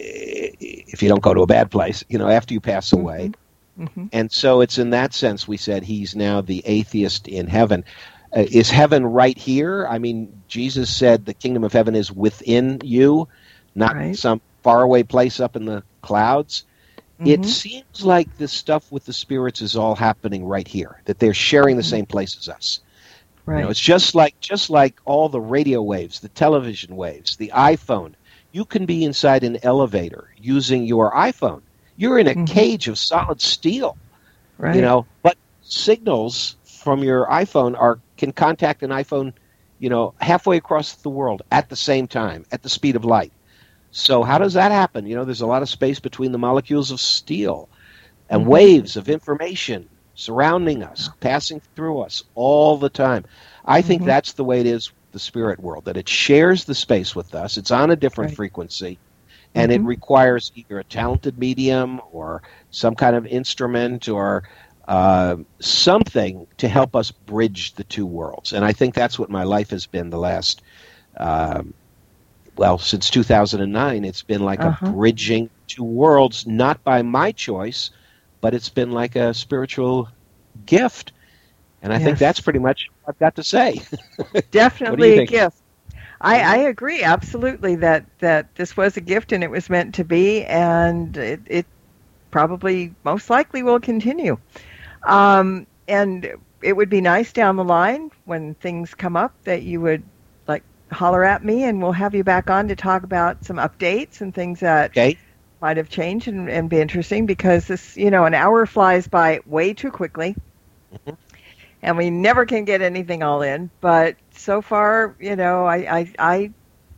if you don't go to a bad place, you know, after you pass away. Mhm. And so it's in that sense we said he's now the atheist in heaven. Uh, is heaven right here? I mean, Jesus said the kingdom of heaven is within you, not Right. some faraway place up in the clouds. It Mhm. seems like this stuff with the spirits is all happening right here, that they're sharing the same place as us. Right. You know, it's just like just like all the radio waves, the television waves, the iPhone. You can be inside an elevator using your iPhone. You're in a Mhm. cage of solid steel, right. you know, but signals from your iPhone are can contact an iPhone, you know, halfway across the world at the same time, at the speed of light. So how does that happen? You know, there's a lot of space between the molecules of steel and mm-hmm. waves of information surrounding us, passing through us all the time. I think mm-hmm. that's the way it is with the spirit world, that it shares the space with us. It's on a different right. frequency, and mm-hmm. it requires either a talented medium or some kind of instrument or uh, something to help us bridge the two worlds. And I think that's what my life has been the last, um, well, since two thousand nine. It's been like uh-huh. a bridging two worlds, not by my choice, but it's been like a spiritual gift. And I yes. think that's pretty much what I've got to say. Definitely a gift. I, I agree absolutely that, that this was a gift and it was meant to be, and it, it probably most likely will continue. Um, and it would be nice down the line when things come up that you would like holler at me, and we'll have you back on to talk about some updates and things that okay. might have changed and, and be interesting, because this, you know, an hour flies by way too quickly. Mm-hmm. And we never can get anything all in. But so far, you know, I, I, I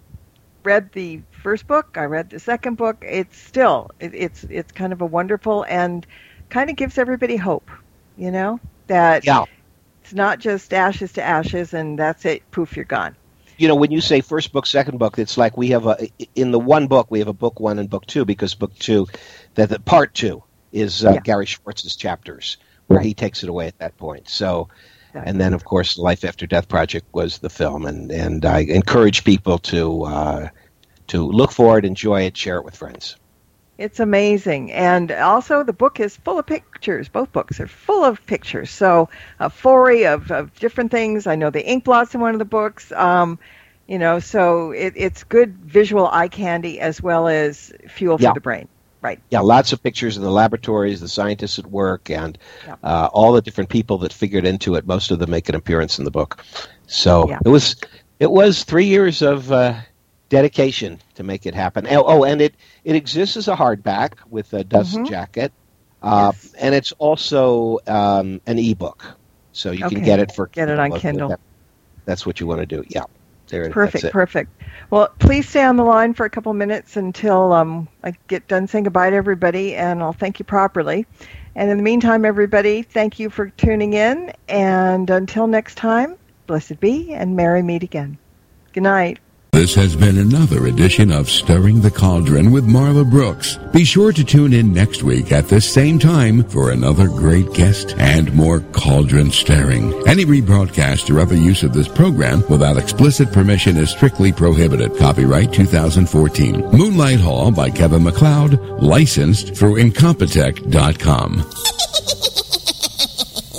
read the first book. I read the second book. It's still, it, it's it's kind of a wonderful, and kind of gives everybody hope, you know, that yeah. it's not just ashes to ashes and that's it, poof, you're gone. You know, when you say first book, second book, it's like we have a, in the one book, we have a book one and book two, because book two, that the part two is uh, yeah. Gary Schwartz's chapters, where right. he takes it away at that point. So, exactly. And then, of course, the Life After Death Project was the film, and, and I encourage people to uh, to look for it, enjoy it, share it with friends. It's amazing. And also the book is full of pictures. Both books are full of pictures. So a foray of, of different things. I know the ink blots in one of the books. Um, you know, so it, it's good visual eye candy as well as fuel for yeah. the brain. Right. Yeah, lots of pictures in the laboratories, the scientists at work, and yeah. uh, all the different people that figured into it. Most of them make an appearance in the book. So yeah. it was it was three years of uh, dedication to make it happen. Oh, oh, and it, it exists as a hardback with a dust mm-hmm. jacket, uh, yes. and it's also um, an ebook, so you okay. can get it for get it on Kindle. That, that's what you want to do. Yeah. There, perfect, perfect. Well, please stay on the line for a couple minutes until um, I get done saying goodbye to everybody, and I'll thank you properly. And in the meantime, everybody, thank you for tuning in, and until next time, blessed be, and merry meet again. Good night. This has been another edition of Stirring the Cauldron with Marla Brooks. Be sure to tune in next week at this same time for another great guest and more cauldron stirring. Any rebroadcast or other use of this program without explicit permission is strictly prohibited. Copyright two thousand fourteen. Moonlight Hall by Kevin MacLeod, licensed through Incompetech dot com.